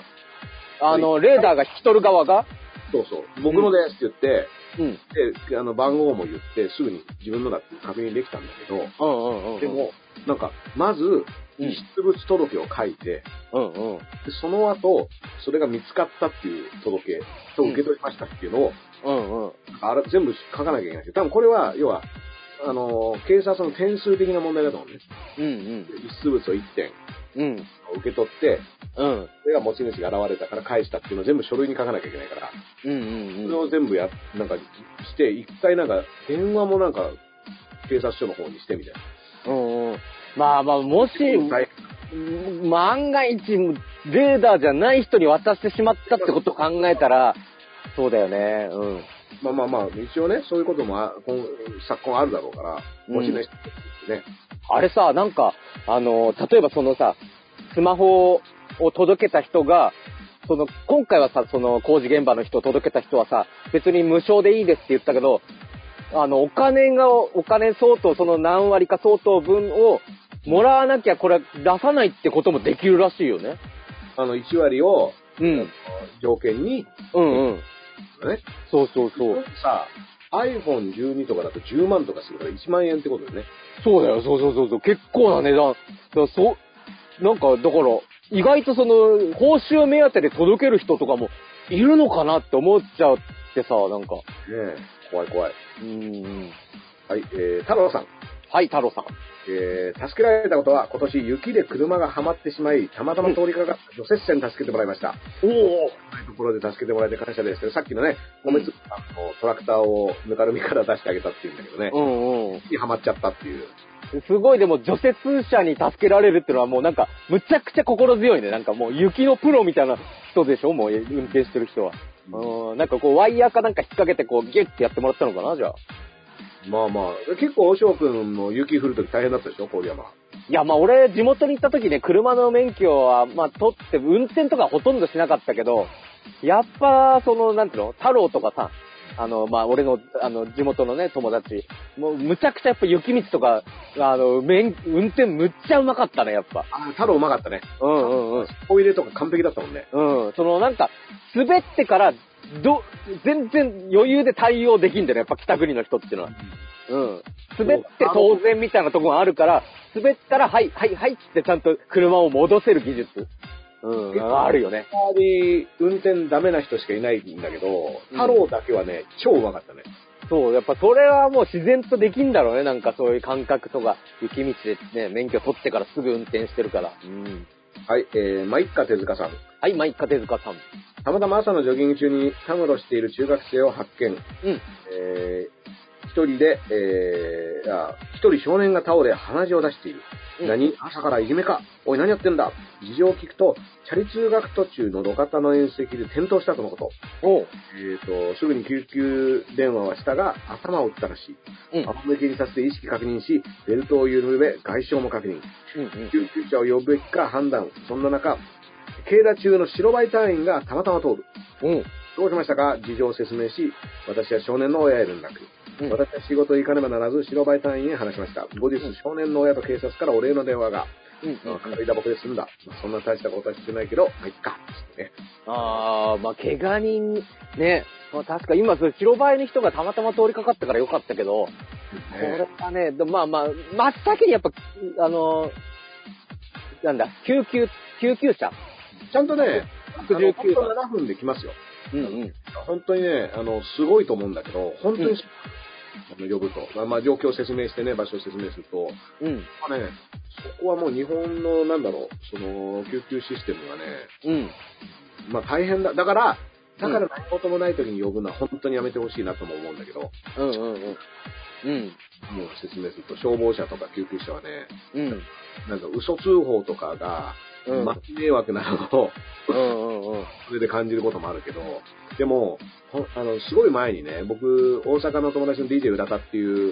レーダーが引き取る側が？ そう。僕のですって言って、で、番号も言って、すぐに自分のだって確認できたんだけど、でも、なんか、まず、遺失物届を書いて、でその後、それが見つかったっていう届けと受け取りましたっていうのを、全部書かなきゃいけないけど、多分これは、要は、警察の点数的な問題だと思うね。遺失物を1点、受け取って、それが持ち主が現れたから返したっていうのを全部書類に書かなきゃいけないから、それを全部なんかして、一回なんか、電話もなんか、警察署の方にしてみたいな。 もし、万が一、レーダーじゃない人に渡してしまったってことを考えたら、そうだよね。 一応ね、そういうことも昨今あるだろうから、もしね、 あれさ、なんか、例えばスマホを届けた人が、今回はさ、工事現場の人を届けた人はさ、別に無償でいいですって言ったけど、お金相当、何割か相当分をもらわなきゃこれ出さないってこともできるらしいよね。 1割を、条件に、 ね。そう。 さ、 iPhone 12とかだと10万とかするから1万円ってことだよね。 そうだよ、そう。結構な値段。なんか、だから、意外と報酬目当てで届ける人とかもいるのかなって思っちゃってさ、なんか。 ねえ、怖い。はい、太郎さん。 はい、太郎さん。 助けられたことは、今年雪で車がはまってしまい、たまたま通りかかった除雪車に助けてもらいました。 おお。 ところで助けてもらえて感謝ですけど、さっきのね、トラクターをぬかるみから出してあげたっていうんだけどね。雪にはまっちゃったっていう。 すごいでも除雪車に助けられるっていうのはもうなんか、むちゃくちゃ心強いね。なんかもう雪のプロみたいな人でしょ、もう運転してる人は。なんかこうワイヤーかなんか引っ掛けてこうギュッてやってもらったのかな、じゃあ。 まあ、結構、おしょうくんの雪降るとき大変だったでしょ、郡山。 いや、俺、地元に行った時ね、車の免許は、取って、運転とかほとんどしなかったけど、やっぱ、なんていうの、太郎とかさ、俺の、地元のね、友達、もう、むちゃくちゃやっぱ雪道とか、運転むっちゃうまかったね、やっぱ。 太郎うまかったね。ホイールとか完璧だったもんね。 なんか、滑ってから、全然余裕で対応できんだよね、やっぱ北国の人っていうのは。滑って当然みたいなところがあるから、滑ったら、はいってちゃんと車を戻せる技術。あるよね。 周り、運転ダメな人しかいないんだけど、太郎だけはね、超うまかったね。 そう、やっぱそれはもう自然とできんだろうね、なんかそういう感覚とか、雪道でね、免許取ってからすぐ運転してるから。 はい、まいっか手塚さん。 はい、まいっか手塚さん。 たまたま朝のジョギング中にたむろしている中学生を発見。一人少年が倒れ鼻血を出している。何？朝からいじめか？おい、何やってんだ？事情を聞くと、チャリ通学途中の路肩の縁石で転倒したとのこと。すぐに救急電話はしたが、頭を打ったらしい。仰向けにさせて意識確認し、ベルトを緩め、外傷も確認。救急車を呼ぶべきか判断。そんな中、警ら中の白バイ隊員がたまたま通る。どうしましたか？事情を説明し、私は少年の親へ連絡。私は仕事へ行かねばならず、白バイ隊員へ話しました。後日、少年の親と警察からお礼の電話が。軽い打撲で済んだ。そんな大したことはしてないけど、いっか。ね。 怪我人、ね。確か今、白バイの人がたまたま通りかかったからよかったけど、これはね、真っ先にやっぱ、救急車。 ちゃんとね、7分で来ますよ。本当にね、すごいと思うんだけど、本当に、呼ぶと。状況を説明してね、場所を説明すると、そこはもう日本の、救急システムがね、大変だ。だから何事もない時に呼ぶのは本当にやめてほしいなとも思うんだけど、もう説明すると、消防車とか救急車はね、嘘通報とかが、迷惑なのを、それで感じることもあるけど、でも、すごい前にね、僕、大阪の友達の DJ 浦田っていう、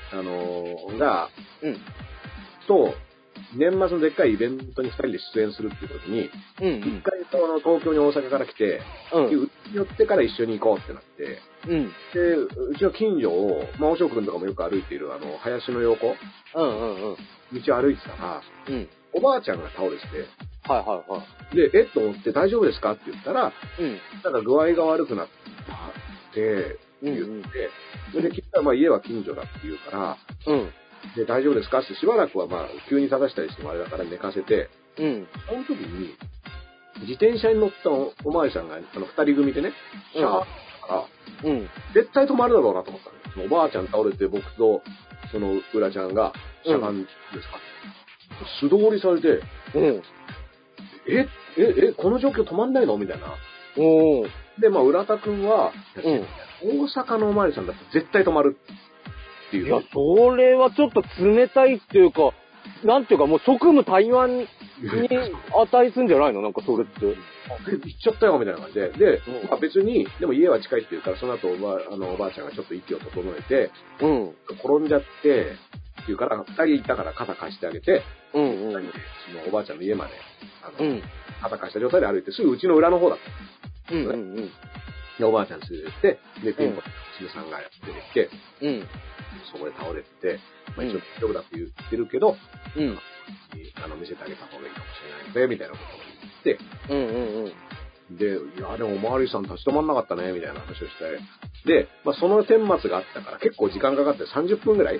年末のでっかいイベントに2人で出演するっていう時に、一回東京に大阪から来て、うちに寄ってから一緒に行こうってなって、で、うちの近所を、おしょうくんとかもよく歩いている、林の横、道を歩いてたら、おばあちゃんが倒れてて、で、と思って大丈夫ですかって言ったら、なんか具合が悪くなったって言って、それで聞いたら、家は近所だって言うから、で、大丈夫ですかってしばらくは急に正したりしてもあれだから寝かせて、その時に、自転車に乗ったおまわりさんが、二人組でね、シャーッから、絶対止まるだろうなと思ったんです。おばあちゃん倒れて、僕と、その、浦ちゃんが、しゃがんですか、素通りされて、この状況止まんないのみたいな。で、浦田くんは、大阪のおまわりさんだと絶対止まるっていう。 いや、それはちょっと冷たいっていうか、なんていうかもう職務怠慢に値するんじゃないの？なんかそれって。 行っちゃったよみたいな感じで。で、別に、でも家は近いっていうから、その後おばあちゃんがちょっと息を整えて、転んじゃって、っていうから、二人いたから肩貸してあげて、そのおばあちゃんの家まで、肩貸した状態で歩いて、すぐうちの裏の方だった。で、おばあちゃん連れてって、で、ピンポン娘さんがやってきて、そこで倒れてて、一応大丈夫だって言ってるけど、見せてあげた方がいいかもしれないので、みたいなことを言って、で、いや、でもおまわりさん立ち止まんなかったね、みたいな話をして、 で、その顛末があったから結構時間かかって30分ぐらい、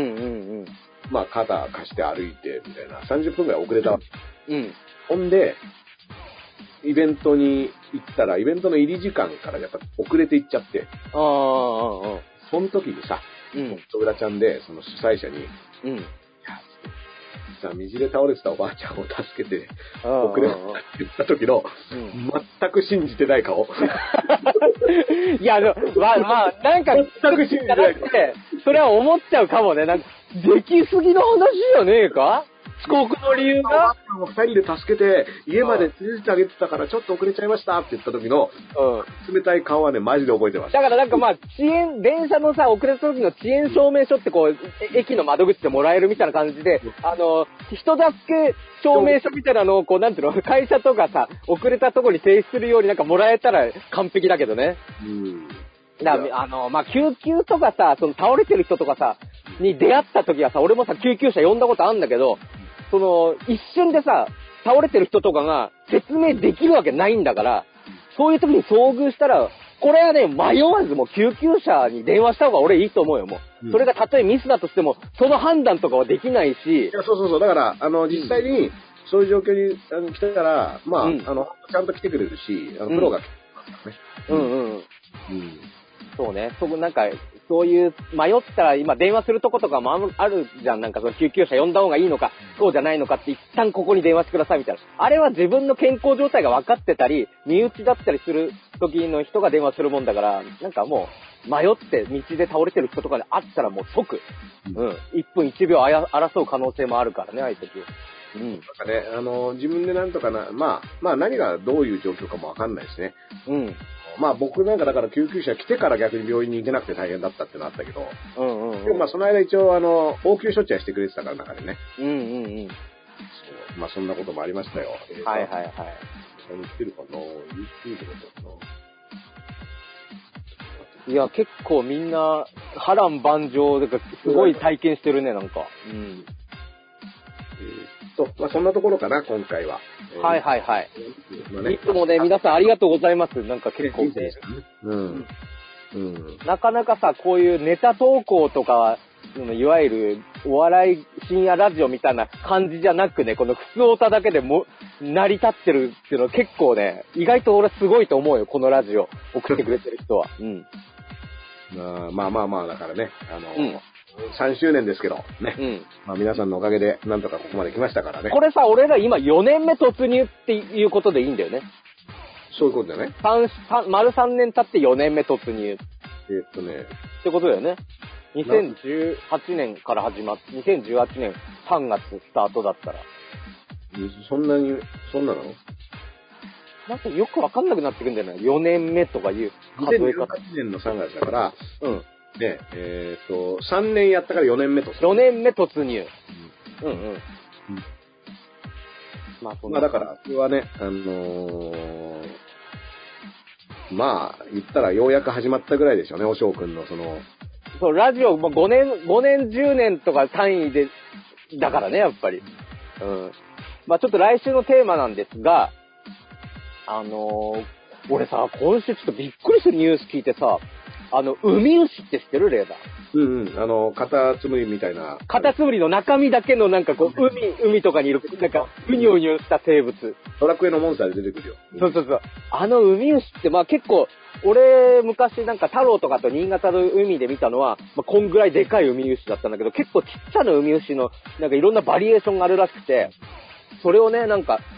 肩貸して歩いてみたいな、30分ぐらい遅れたわけ。ほんで、イベントに行ったら、イベントの入り時間からやっぱ遅れて行っちゃって、その時にさ、戸浦ちゃんで、その主催者に、道で倒れてたおばあちゃんを助けて、遅れたって言った時の、全く信じてない顔。 いや、なんか、全く信じてない顔。それは思っちゃうかもね。なんか、できすぎの話じゃねえか？遅刻の理由が二人で助けて、家まで連れてってあげてたからちょっと遅れちゃいましたって言った時の、冷たい顔はね、マジで覚えてます。 だからなんか電車のさ、遅れた時の遅延証明書ってこう、駅の窓口でもらえるみたいな感じで、人助け証明書みたいなのをこう、なんていうの、会社とかさ、遅れたとこに提出するようになんかもらえたら完璧だけどね。救急とかさ、その倒れてる人とかさ、に出会った時はさ、俺もさ、救急車呼んだことあるんだけど、一瞬でさ、倒れてる人とかが説明できるわけないんだから、そういう時に遭遇したら、これはね、迷わずもう救急車に電話した方が俺いいと思うよ、もう。それがたとえミスだとしても、その判断とかはできないし。 いや、そう。だから、実際に、そういう状況に来てたら、ちゃんと来てくれるし、プロが来てますからね。 そうね。なんか、そういう、迷ったら今電話するとことかもあるじゃん。なんかその救急車呼んだ方がいいのか、そうじゃないのかって一旦ここに電話してくださいみたいな。あれは自分の健康状態が分かってたり、身内だったりする時の人が電話するもんだから、なんかもう、迷って道で倒れてる人とかで会ったらもう即、1分1秒争う可能性もあるからね、ああいう時。 なんかね、自分でなんとか何がどういう状況かもわかんないしね。僕なんかだから救急車来てから逆に病院に行けなくて大変だったってのあったけど、でもその間一応応急処置はしてくれてたから中でね。そんなこともありましたよ。 はい。 来てるかな？ YouTube だといや、結構みんな波乱万丈ですごい体験してるね、なんか。 そんなところかな、今回は。 はい。いつもね、皆さんありがとうございます。なんか結構ね。なかなかさ、こういうネタ投稿とか、いわゆるお笑い深夜ラジオみたいな感じじゃなくね、この普通オタだけでも成り立ってるっていうのは結構ね、意外と俺すごいと思うよ、このラジオ送ってくれてる人は。 だからね、3周年ですけど、ね。皆さんのおかげで、なんとかここまで来ましたからね。 これさ、俺ら今4年目突入っていうことでいいんだよね。 そういうことだよね。 丸3年経って4年目突入。ってことだよね。2018年から始まって、2018年3月スタートだったら。 そんなのなんかよくわかんなくなってくんだよね。4年目とかいう数え方。 2018年の3月だから、3年やったから4年目突入。 4年目突入。 だから、それはね、言ったらようやく始まったぐらいでしょうね、おしょうくんのそう、ラジオ、5年、10年とか単位で、だからね、やっぱり。ちょっと来週のテーマなんですが、俺さ、今週ちょっとびっくりするニュース聞いてさ、ウミウシって知ってる？レーダー。カタツムリみたいな。 カタツムリの中身だけのなんかこう、海とかにいる、なんか、うにょうにょした生物。 ドラクエのモンスターで出てくるよ。 そう。ウミウシって結構、俺昔なんか太郎とかと新潟の海で見たのは、こんぐらいでかいウミウシだったんだけど、結構ちっちゃなウミウシの、なんかいろんなバリエーションがあるらしくて、それをね、なんか、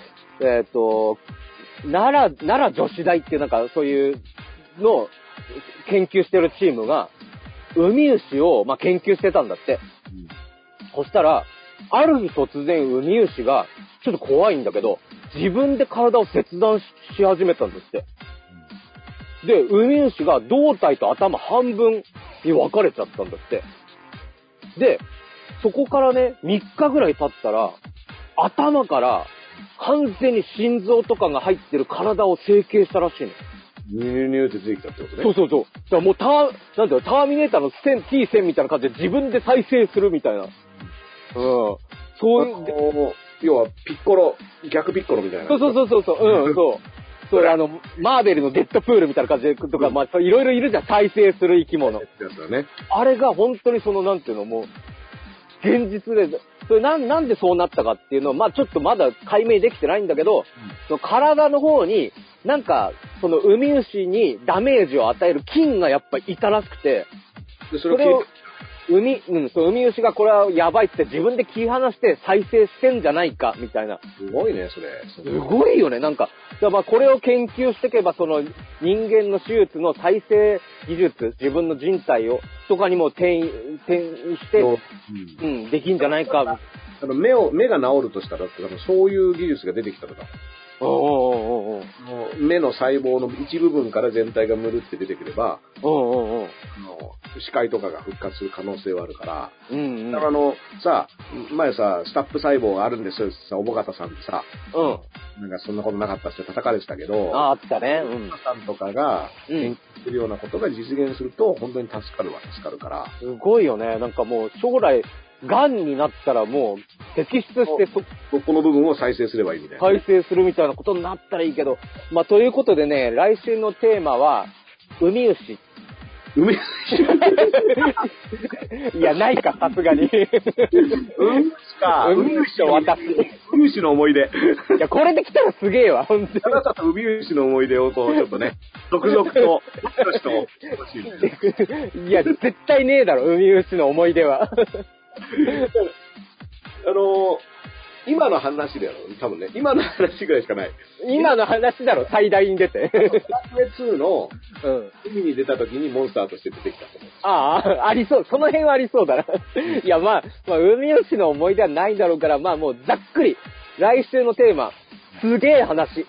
奈良女子大っていうなんかそういうのを研究してるチームが、ウミウシを研究してたんだって。そしたら、ある日突然ウミウシが、ちょっと怖いんだけど、自分で体を切断し始めたんですって。で、ウミウシが胴体と頭半分に分かれちゃったんだって。で、そこからね、3日ぐらい経ったら、頭から完全に心臓とかが入ってる体を成形したらしいの。 ニューって出てきたってことね。 そう。だからもうターミネーターのT1000みたいな感じで自分で再生するみたいな。そういう。 要は、逆ピッコロみたいな。 そう。 それマーベルのデッドプールみたいな感じで、とか、まあ、いろいろいるじゃん、再生する生き物。あれが本当になんていうの、もう、現実で、それなんでそうなったかっていうのを、まあちょっとまだ解明できてないんだけど、その体の方に、なんか、そのウミウシにダメージを与える菌がやっぱいたらしくて、それを、ウミウシがこれはやばいって自分で切り離して再生してんじゃないか、みたいな。 すごいね、それ。 すごいよね、なんか。まあこれを研究していけば、その人間の手術の再生技術、自分の人体を、とかにも転移して、できんじゃないか。 目が治るとしたら、そういう技術が出てきたのだ。目の細胞の一部分から全体がむるって出てくれば、視界とかが復活する可能性はあるから、だからさ、前さ、スタップ細胞があるんですよ、さ、おぼかたさんってさ、なんかそんなことなかったって叩かれてたけど、 あったね。 おぼかさんとかが研究するようなことが実現すると、本当に助かるから。 すごいよね。なんかもう将来、癌になったらもう摘出してこの部分を再生すればいいみたいな、 再生するみたいなことになったらいいけど、まあということでね、来週のテーマは、ウミウシ。 ウミウシいや、ないか、さすがに。ウミウシと私。 ウミウシの思い出。 いや、これで来たらすげえわ、ほんとに。 あなたとウミウシの思い出をこう、ちょっとね、続々と、 いや、絶対ねえだろ、ウミウシの思い出は。 今の話だよ、多分ね。今の話ぐらいしかない。 今の話だろ、最大に出て。 2の、海に出た時にモンスターとして出てきたと思う。 ああ、ありそう。その辺はありそうだな。いや、まあ、ウミウシの思い出はないだろうから、まあもうざっくり。来週のテーマ、すげえ話。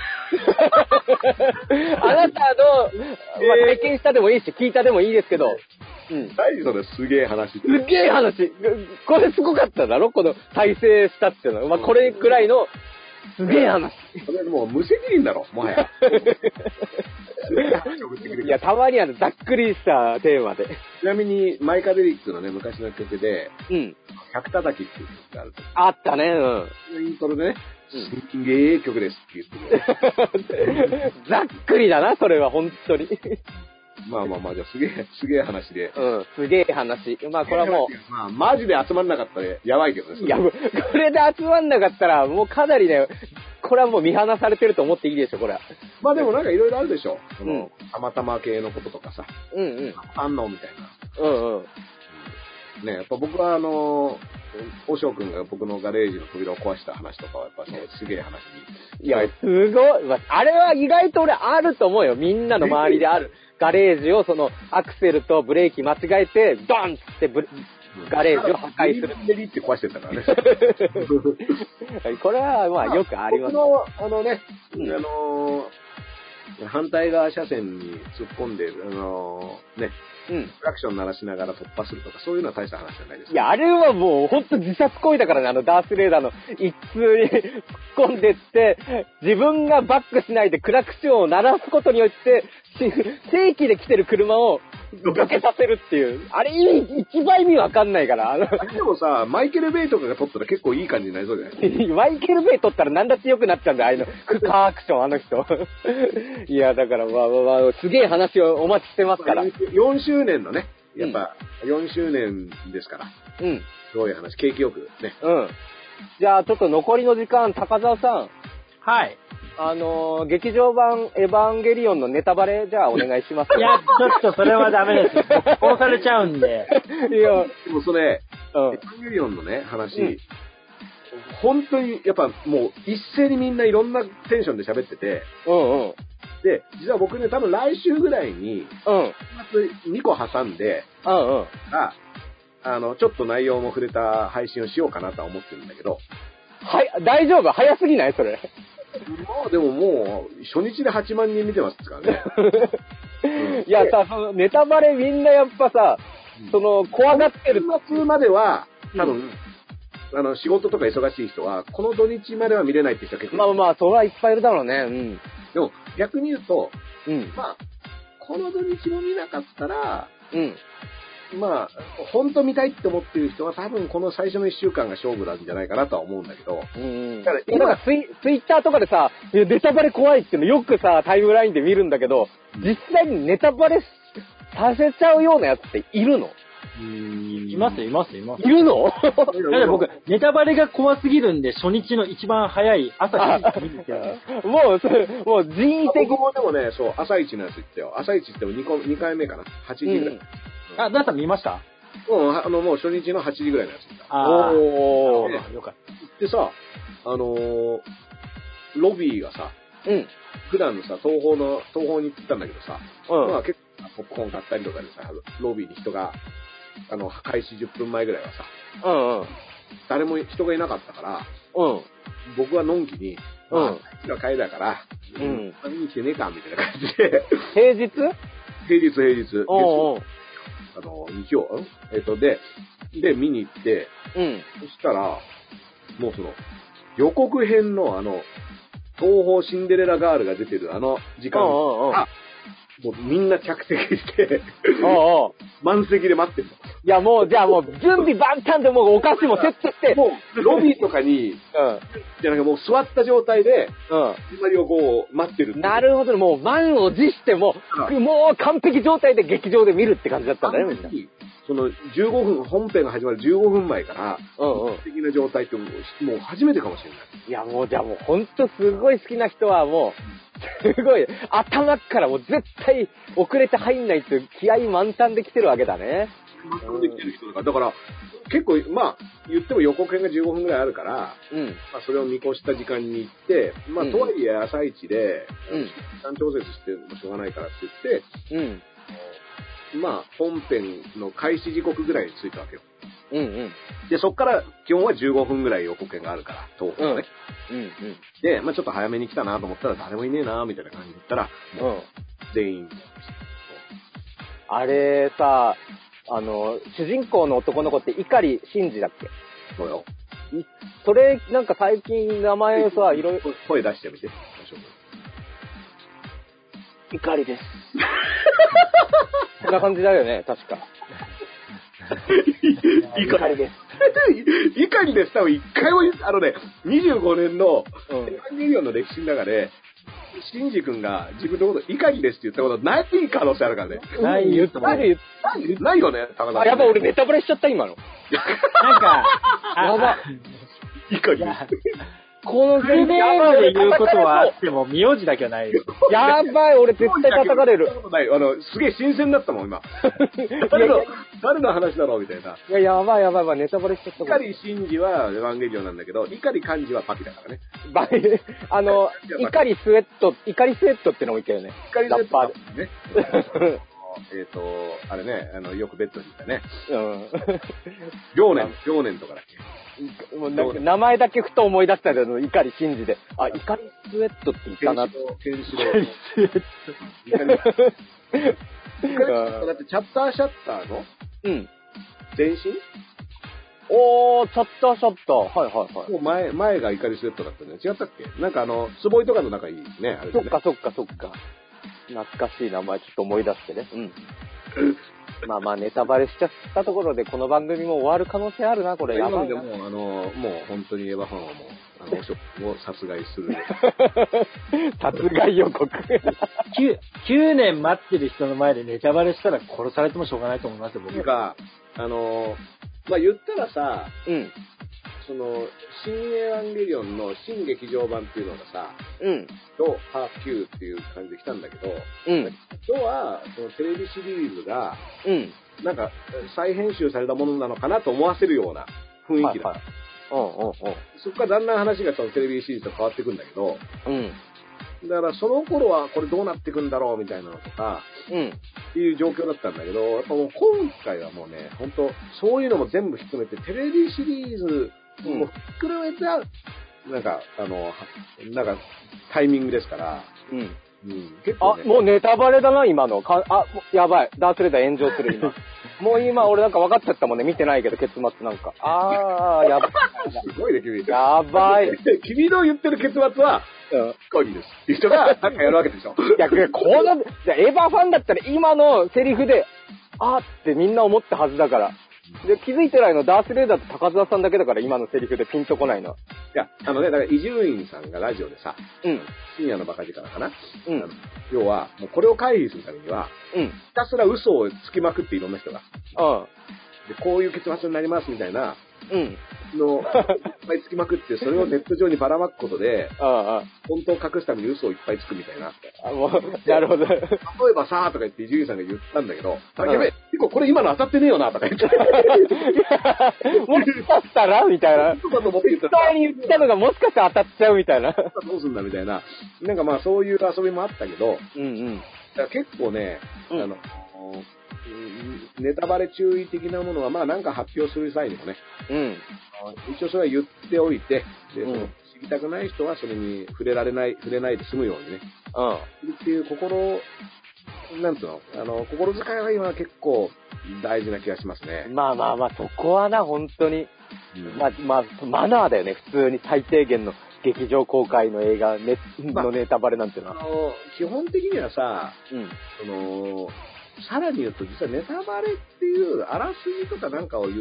あなたの、まあ、体験したでもいいし、聞いたでもいいですけど、 何それすげえ話。 すげえ話。これすごかっただろこの再生したっていうのは。まあ、これくらいの、すげえ話。 これもう無責任だろ、もはや。 いや、たまにざっくりしたテーマで。 ちなみに、マイカデリックのね、昔の曲で、百叩きっていう曲があると。 あったね、 イントロでね、すんげえ曲ですって言ってる。 ざっくりだな、それは、本当に。 まあ、じゃあすげえ話で。 すげえ話。まあ、これはもう。 まあ、マジで集まんなかったらやばいけどね。 いや、これで集まんなかったら、もうかなりね、これはもう見放されてると思っていいでしょ、これは。 まあでもなんかいろいろあるでしょ。たまたま系のこととかさ。反応みたいな。ね、やっぱ僕はおしょうくんが僕のガレージの扉を壊した話とかはやっぱすげえ話に。 いや、すごい。あれは意外と俺あると思うよ。みんなの周りである。ガレージをアクセルとブレーキ間違えて、ドンってガレージを破壊する。 デリって壊してたからね。 これはまあよくあります。 僕の反対側車線に突っ込んで、クラクション鳴らしながら突破するとか、そういうのは大した話じゃないですか。 いや、あれはもう本当自殺行為だからね、ダースレーダーの一通に突っ込んでって、自分がバックしないでクラクションを鳴らすことによって、正規で来てる車をどけさせるっていう。あれ一番意味わかんないから。 でもさ、マイケル・ベイとかが撮ったら結構いい感じになりそうじゃないマイケル・ベイ撮ったら何だって良くなっちゃうんだよ、ああいうの。カーアクション、あの人。いや、だからまあ、すげえ話をお待ちしてますから。 4周年のね、やっぱ、4周年ですから。すごい話、景気よくね。 じゃあ、ちょっと残りの時間、高澤さん。 はい。 劇場版エヴァンゲリオンのネタバレ、じゃあお願いします。 いや、ちょっとそれはダメです。殺されちゃうんで。 いや、 でもそれ、エヴァンゲリオンのね、話、本当に、やっぱもう一斉にみんないろんなテンションで喋ってて、で、実は僕ね、多分来週ぐらいに、2個挟んで、ちょっと内容も触れた配信をしようかなとは思ってるんだけど。 大丈夫？早すぎないそれ。 まあでももう、初日で8万人見てますからね。 いやさ、そのネタバレみんなやっぱさ、怖がってる。 週末までは、多分、仕事とか忙しい人は、この土日までは見れないって人は結構。 まあ、それはいっぱいいるだろうね。 でも、逆に言うと、まあ、この土日も見なかったら、 まあ、本当見たいって思ってる人は多分この最初の1週間が勝負なんじゃないかなとは思うんだけど。 だから今ツイッターとかでさ、ネタバレ怖いっていうのよくさ、タイムラインで見るんだけど、実際にネタバレさせちゃうようなやつっているの？ います。いるの？ だって僕、ネタバレが怖すぎるんで、初日の一番早い朝7時に見てる。 もう人為的。 僕もでもね、そう、朝一のやつ言ったよ。朝一っても2回目かな。8時ぐらい。 ダンさん見ました？ もう初日の8時ぐらいのやつ言った。 おー、よかった。 でさ、ロビーがさ、普段のさ、東宝に行ったんだけどさ、まあ結構ポップコーン買ったりとかでさ、ロビーに人が、開始10分前ぐらいはさ、誰も人がいなかったから、僕はのんきに、あっちが帰りだから、見に来てねえか、みたいな感じで。 平日。 日曜で、見に行って、そしたら、もう予告編の東宝シンデレラガールが出てる時間が、もうみんな着席して、満席で待ってるの。 いやもう、じゃあもう準備万端でもうお菓子もセットして。 もう、ロビーとかに、じゃなくてもう座った状態で、始まりをこう、待ってる。 なるほど、もう満を持してもう完璧状態で劇場で見るって感じだったんだね、みんな。 15分、本編が始まる15分前から、完璧な状態ってもう初めてかもしれない。 いやもうじゃあもうほんとすごい好きな人はもう、すごい、頭からもう絶対遅れて入んないって気合満タンで来てるわけだね。 満タンで来てる人だから、結構、まあ、言っても予告編が15分ぐらいあるから、まあ、それを見越した時間に行って、まあ、とはいえ朝一で、時間調節してもしょうがないからって言って、まあ、本編の開始時刻ぐらいに着いたわけよ。で、そっから基本は15分ぐらい予告編があるから、東宝ね。で、まあちょっと早めに来たなと思ったら誰もいねえなみたいな感じで言ったら、全員。 あれさ、主人公の男の子って碇シンジだっけ？ そうよ。 それ、なんか最近名前さ、いろいろ。 声出してみて。 碇です。こんな感じだよね、確か。 碇です。碇です。多分一回も、25年のエヴァンゲリオンの歴史の中で、シンジ君が自分のこと碇ですって言ったことない可能性あるからね。 ないよね、高田さん。 やばい、俺ネタバレしちゃった、今の。 なんか、 やばい。碇です。 このセリフで言うことはあっても、名字だけはないです。 やばい、俺絶対叩かれる。 すげえ新鮮だったもん、今。誰の話だろうみたいな。 いや、やばい、ネタバレしちゃった。 碇シンジはエヴァンゲリオンなんだけど、碇漢字はパキだからね。 碇スウェットってのも言ったよね。 碇スウェットね。あれね、よくベッドにいたね。両年とかだっけ。 もうなんか名前だけふと思い出したけど、碇シンジで。あ、碇スウェットって言ったな。 ケンシロウ。だってチャッターシャッターの前身？ チャッターシャッター。はい。 もう前が碇スウェットだったね。違ったっけ？なんかつぼいとかの仲いいね、あれね。 そっか。懐かしい名前ちょっと思い出してね。まあネタバレしちゃったところでこの番組も終わる可能性あるな、これ。やばいな。 もう本当にエヴァファンはもう、殺害する。 殺害予告。 9年待ってる人の前でネタバレしたら殺されてもしょうがないと思いますよ、僕が。まあ言ったらさ、新エヴァンゲリオンの新劇場版っていうのがさ、と、パー9っていう感じで来たんだけど、今日は、テレビシリーズが、なんか、再編集されたものなのかなと思わせるような雰囲気だ。そこからだんだん話がテレビシリーズと変わっていくんだけど、だからその頃はこれどうなっていくんだろうみたいなのとか、っていう状況だったんだけど、やっぱもう今回はもうね、本当そういうのも全部含めて、テレビシリーズもひっくるめた、なんかタイミングですから、結構ね。 もうネタバレだな、今の。やばい。ダースレーダー炎上する、今。もう今、俺なんか分かっちゃったもんね。見てないけど、結末なんか。やばい。 すごいね、君。 やばい。 君の言ってる結末は、鍵です。っていう人が、なんかやるわけでしょ。 いや、エヴァファンだったら今のセリフで、 ってみんな思ったはずだから。で、気づいてないのダースレーダーと高澤さんだけだから、今のセリフでピンとこないの。 いや、だから伊集院さんがラジオでさ、深夜のバカ力かな。要は、もうこれを回避するためには、ひたすら嘘をつきまくっていろんな人が。で、こういう結末になりますみたいな、の、いっぱいつきまくって、それをネット上にばらまくことで、本当を隠すために嘘をいっぱいつくみたいな。 なるほど。例えばさーとか言って伊集院さんが言ったんだけど、やべえ、結構これ今の当たってねえよなとか言って。 もしかしたらみたいな。実際に言ったのがもしかしたら当たっちゃうみたいな。 どうすんだみたいな。なんかまあそういう遊びもあったけど、だから結構ね、ネタバレ注意的なものは、まあなんか発表する際にもね、一応それは言っておいて、で、知りたくない人はそれに触れないで済むようにね、っていうなんつうの、心遣いは今結構大事な気がしますね。 まあ、そこはな、本当に、マナーだよね、普通に最低限の劇場公開の映画のネタバレなんていうのは。 基本的にはさ、さらに言うと、実はネタバレっていう、あらすじとかなんかを言って、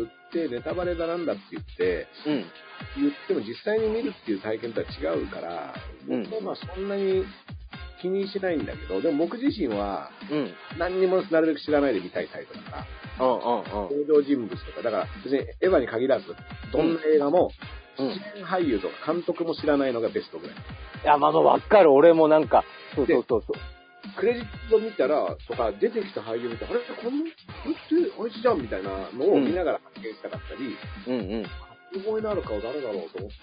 ネタバレだなんだって言って、言っても実際に見るっていう体験とは違うから、僕はまあそんなに気にしないんだけど、でも僕自身は、何にもなるべく知らないで見たいタイプだから、登場人物とか、だから別にエヴァに限らず、どんな映画も、出演俳優とか監督も知らないのがベストぐらい。 いや、まあわかる。俺もなんか、そう。 クレジット見たら、とか、出てきた俳優見たら、あれこの、ってあいつじゃんみたいなのを見ながら発見したかったり、覚えのある顔誰だろうと思って、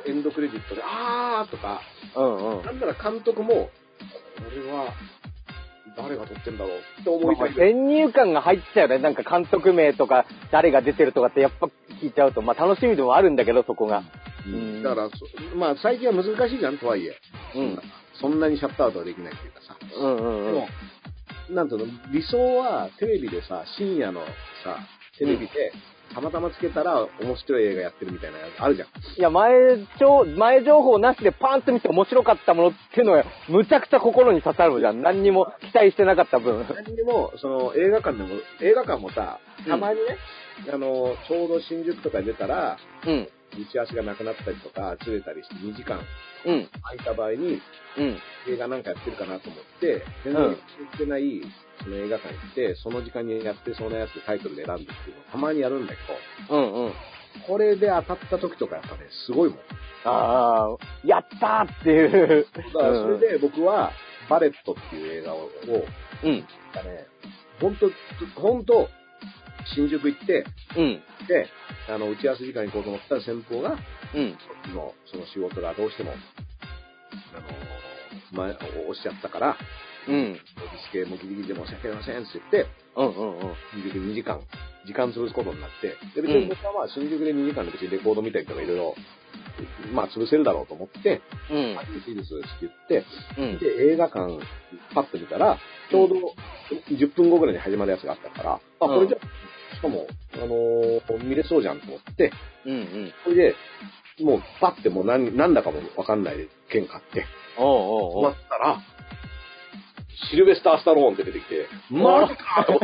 エンドクレジットで、とか、なんなら監督も、これは、誰が撮ってんだろうって思いたい。 先入観が入っちゃうね。なんか監督名とか、誰が出てるとかってやっぱ聞いちゃうと、まあ楽しみでもあるんだけど、そこが。 だから、まあ最近は難しいじゃん、とはいえ。そんなにシャットアウトはできないっていうかさ。でも、なんていうの、理想はテレビでさ、深夜のさ、テレビで、たまたまつけたら面白い映画やってるみたいなやつあるじゃん。 いや、前情報なしでパーンと見て面白かったものっていうのは、むちゃくちゃ心に刺さるじゃん。何にも期待してなかった分。 何にも、映画館もさ、たまにね、ちょうど新宿とか出たら、打ち合わせがなくなったりとか、ずれたりして2時間空いた場合に、映画なんかやってるかなと思って、全然やってないその映画館行って、その時間にやってそうなやつでタイトルで選んでっていうのをたまにやるんだけど、これで当たった時とかやっぱね、すごいもん。 やったーっていう。 だからそれで僕は、バレットっていう映画を、ほんと、新宿行って、で、打ち合わせ時間に行こうと思ったら先方が、その仕事がどうしても、押しちゃったから、リスケもギリギリで申し訳ありませんって言って、新宿2時間潰すことになって、で、別に僕はまあ新宿で2時間で別にレコード見たりとかいろいろ、まあ潰せるだろうと思って、いいですって言って、で、映画館パッと見たら、ちょうど10分後ぐらいに始まるやつがあったから、これじゃしかも、見れそうじゃんと思って、それで、もうパッてもうなんだかもわかんないで券買って、終わったら、シルベスター・スタローンって出てきて、マジかと思って。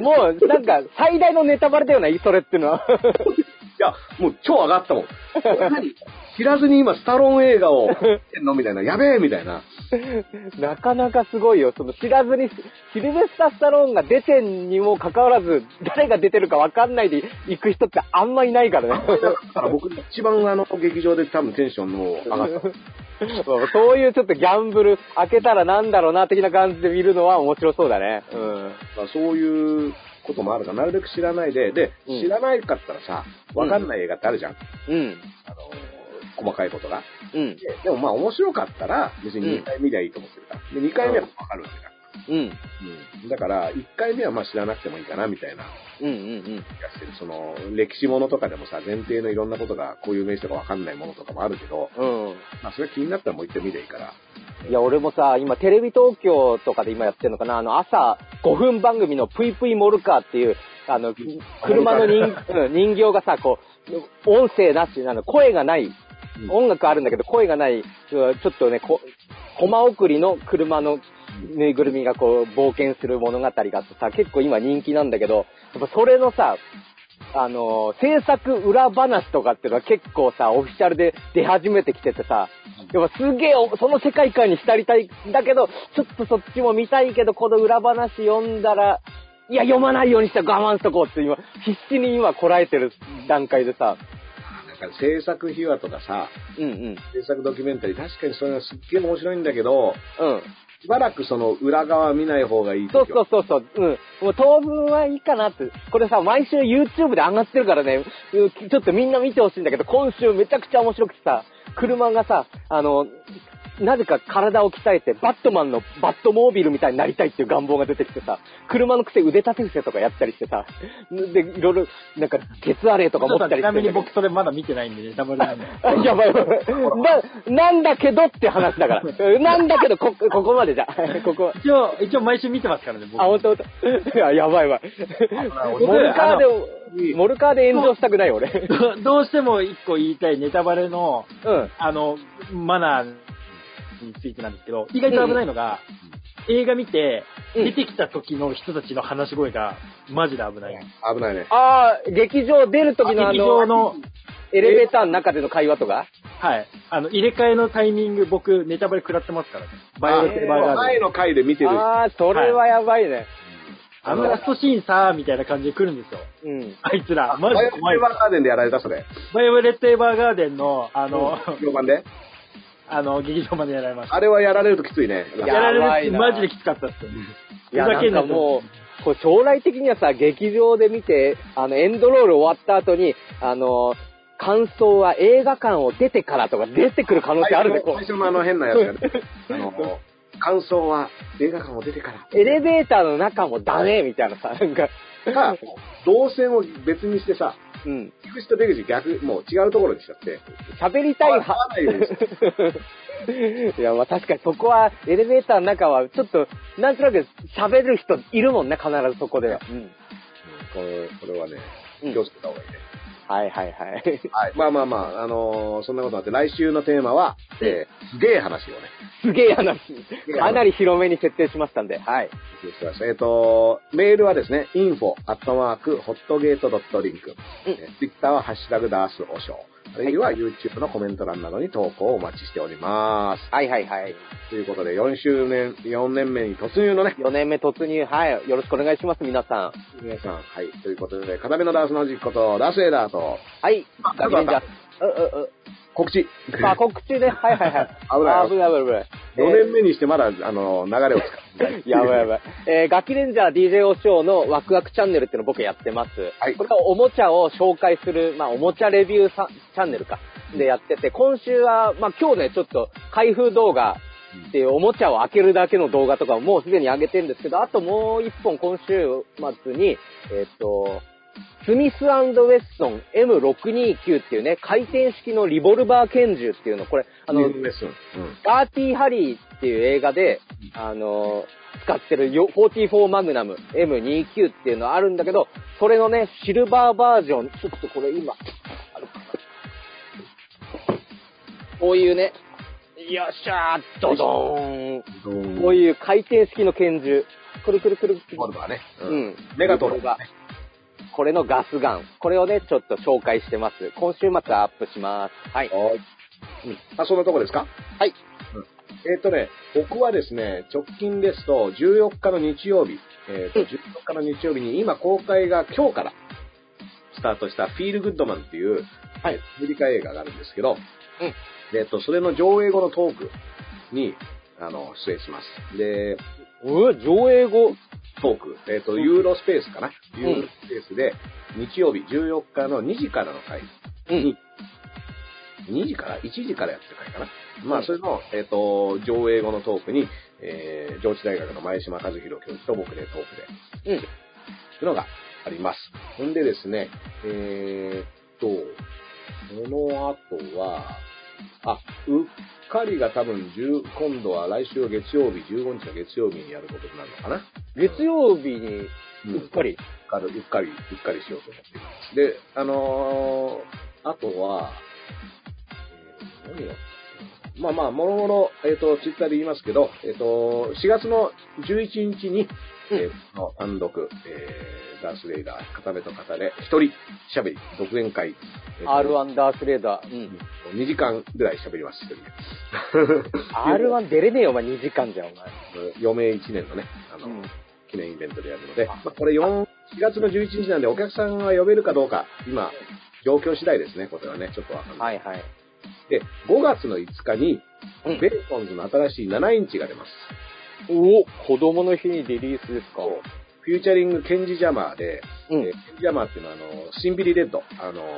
もう、なんか、最大のネタバレだよね、それっていうのは。 いや、もう超上がったもん。何知らずに今、スタローン映画を見てんのみたいな、やべえみたいな。 なかなかすごいよ。知らずに、シルベスター・スタローンが出てんにもかかわらず、誰が出てるかわかんないで行く人ってあんまいないからね。 だから僕一番劇場で多分テンションの上がった。 そういうちょっとギャンブル開けたらなんだろうな的な感じで見るのは面白そうだね。 そういうこともあるから、なるべく知らないで、知らないかったらさ、わかんない映画ってあるじゃん。細かいことが。でもまあ面白かったら、別に2回見りゃいいと思ってるから。で、2回目はわかるわけだ。だから、1回目はまあ知らなくてもいいかな、みたいな。気がしてる。歴史ものとかでもさ、前提のいろんなことが、こういう名詞とかわかんないものとかもあるけど、まあそれ気になったらもう一回見りゃいいから。 いや、俺もさ、今テレビ東京とかで今やってるのかな、朝5分番組のぷいぷいモルカーっていう、車の人形がさ、こう、音声なし、声がない、音楽あるんだけど声がない、ちょっとね、コマ送りの車のぬいぐるみがこう冒険する物語があってさ、結構今人気なんだけど、やっぱそれのさ、制作裏話とかっていうのは結構さ、オフィシャルで出始めてきててさ、やっぱすげえその世界観に浸りたいんだけど、ちょっとそっちも見たいけど、この裏話読んだら、いや読まないようにして我慢しとこうって今、必死に今こらえてる段階でさ、 なんか制作秘話とかさ、制作ドキュメンタリー、確かにそれはすっげえ面白いんだけど、しばらくその裏側見ない方がいい。 そう。もう当分はいいかなって。これさ、毎週 YouTube で上がってるからね、ちょっとみんな見てほしいんだけど、今週めちゃくちゃ面白くてさ、車がさ、なぜか体を鍛えて、バットマンのバットモービルみたいになりたいっていう願望が出てきてさ、車のくせ腕立て伏せとかやったりしてさ、で、いろいろ、なんか、ケツアレイとか持ったりして。 ちなみに僕それまだ見てないんでね、たまに。 やばい。なんだけどって話だから。なんだけど、ここまでじゃ。ここ。 一応毎週見てますからね、僕。 ほんと。やばい。モルカーで炎上したくない俺。 どうしても一個言いたいネタバレの、マナーについてなんですけど、意外と危ないのが、映画見て、出てきた時の人たちの話し声が、マジで危ない。 危ないね。 劇場出る時の劇場の、 エレベーターの中での会話とかはい。入れ替えのタイミング、僕、ネタバレ食らってますからね。バイオレット・エヴァーガーデン。 前の回で見てる。 それはやばいね。 ラストシーンさーみたいな感じで来るんですよ。あいつら。マジで怖い。 バイオレット・エヴァーガーデンでやられたそれ。 バイオレット・エヴァーガーデンの、 劇版で劇場までやられました。 あれはやられるときついね。 やられるとマジできつかったっすよね。 いや、なんかもう、これ将来的にはさ、劇場で見て、エンドロール終わった後に、感想は映画館を出てからとか出てくる可能性あるね、 最初の変なやつがね。感想は映画館を出てから。 エレベーターの中もダメみたいなさ、なんか。 動線を別にしてさ、入口と出口もう違うところにしちゃって。 喋りたい派。 いや、まあ確かにそこは、エレベーターの中は、ちょっと、なんとなく喋る人いるもんね、必ずそこでは。 これはね、気をつけた方がいいね。 はい。 まあ、そんなことあって、来週のテーマは、すげえ話をね。 すげえ話。かなり広めに設定しましたんで、はい。 メールはですね、info@hotgate.link。Twitter はハッシュタグダースおしょう。あるいは YouTube のコメント欄などに投稿をお待ちしております。 はい。 ということで、4年目に突入のね。 4年目突入、はい。よろしくお願いします、皆さん。 はい。ということで、片目のダースの実こと、ダースエーダーと、 はい。ガキレンジャー。 告知。 告知ね。はい。危ない。 4年目にしてまだ、流れを使って。 やばい。ガキレンジャー DJ おショーのワクワクチャンネルっていうのを僕やってます。はい。これはおもちゃを紹介する、おもちゃレビューチャンネルか。でやってて、今週は、今日ね、ちょっと開封動画っていうおもちゃを開けるだけの動画とかをもうすでに上げてるんですけど、あともう一本今週末に、スミス&ウェストン M629 っていうね、回転式のリボルバー拳銃っていうの、これ、ダーティーハリーっていう映画で、使ってる44マグナム M29 っていうのあるんだけど、それのね、シルバーバージョン、ちょっとこれ今、こういうね、よっしゃー、ドドーン。こういう回転式の拳銃。くるくる。 ボルバーね。 メガトルバー。これのガスガン。これをね、ちょっと紹介してます。今週末アップします。はい。 そんなとこですか？ はい。 僕はですね、直近ですと、14日の日曜日、14日の日曜日に今公開が今日からスタートしたフィールグッドマンっていう、アメリカ映画があるんですけど、それの上映後のトークに、出演します。で、 上映後トーク。ユーロスペースかな、ユーロスペースで、日曜日14日の2時からの回に、2時から ?1 時からやってる回かな。それの、上映後のトークに、上智大学の前島和弘教授と僕でトークで、というのがあります。ほんでですね、その後は、うっかりが多分今度は来週月曜日、15日の月曜日にやることになるのかな。 月曜日にうっかり、 うっかりしようと思っています。で、あとは、何がまあまあ、もろもろ、ツイッターで言いますけど、4月の11日に、単独、ダースレイダー、片目と片で、一人喋り、独演会。 R1 ダースレーダー。 2時間ぐらい喋ります、一人で。 R1 出れねえよ、お前2時間じゃん、お前。 余命1年のね、記念イベントでやるので、まあ、これ4月の11日なんでお客さんが呼べるかどうか、今、状況次第ですね、これはね、ちょっとわかんない。 はいはい。 で、5月の5日に、ベーコンズの新しい7インチが出ます。 お、子供の日にリリースですか。 フューチャリングケンジジャマーで、ケンジジャマーっていうのはシンビリレッド、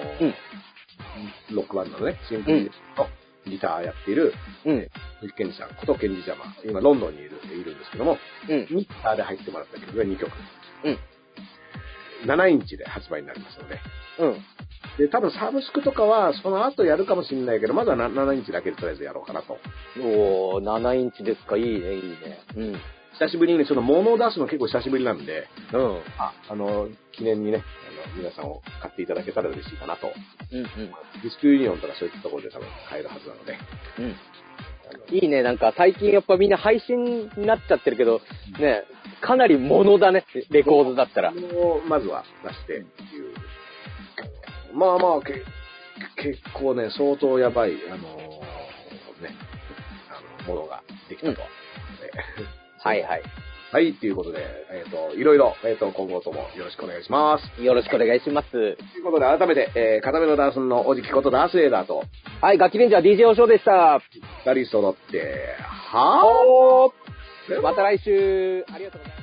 ロックバンドのね、シンビリレッドのギターやっている、藤ケンジさんことケンジジャマー、今ロンドンにいるんですけども、ギターで入ってもらった曲が2曲。7インチで発売になりますので、で、多分サブスクとかはその後やるかもしれないけど、まずは7インチだけでとりあえずやろうかなと。 おー、7インチですか、いいね、いいね。 久しぶりにね、ちょっと物を出すの結構久しぶりなんで、記念にね、皆さんを買っていただけたら嬉しいかなと。ディスクユニオンとかそういったところで多分買えるはずなので。 いいね、なんか最近やっぱみんな配信になっちゃってるけど、ね、かなり物だね、レコードだったら。 まずは出してっていう。まあまあ、結構ね、相当やばい、ものができたと。 はいはい。 はい、ということで、いろいろ、今後ともよろしくお願いします。 よろしくお願いします。ということで、改めて、片目のダースンのおじきことダースレーダーと、 はい、ガキレンジャー DJ おしょうでした。 二人揃って、はぁーまた来週、ありがとうございます。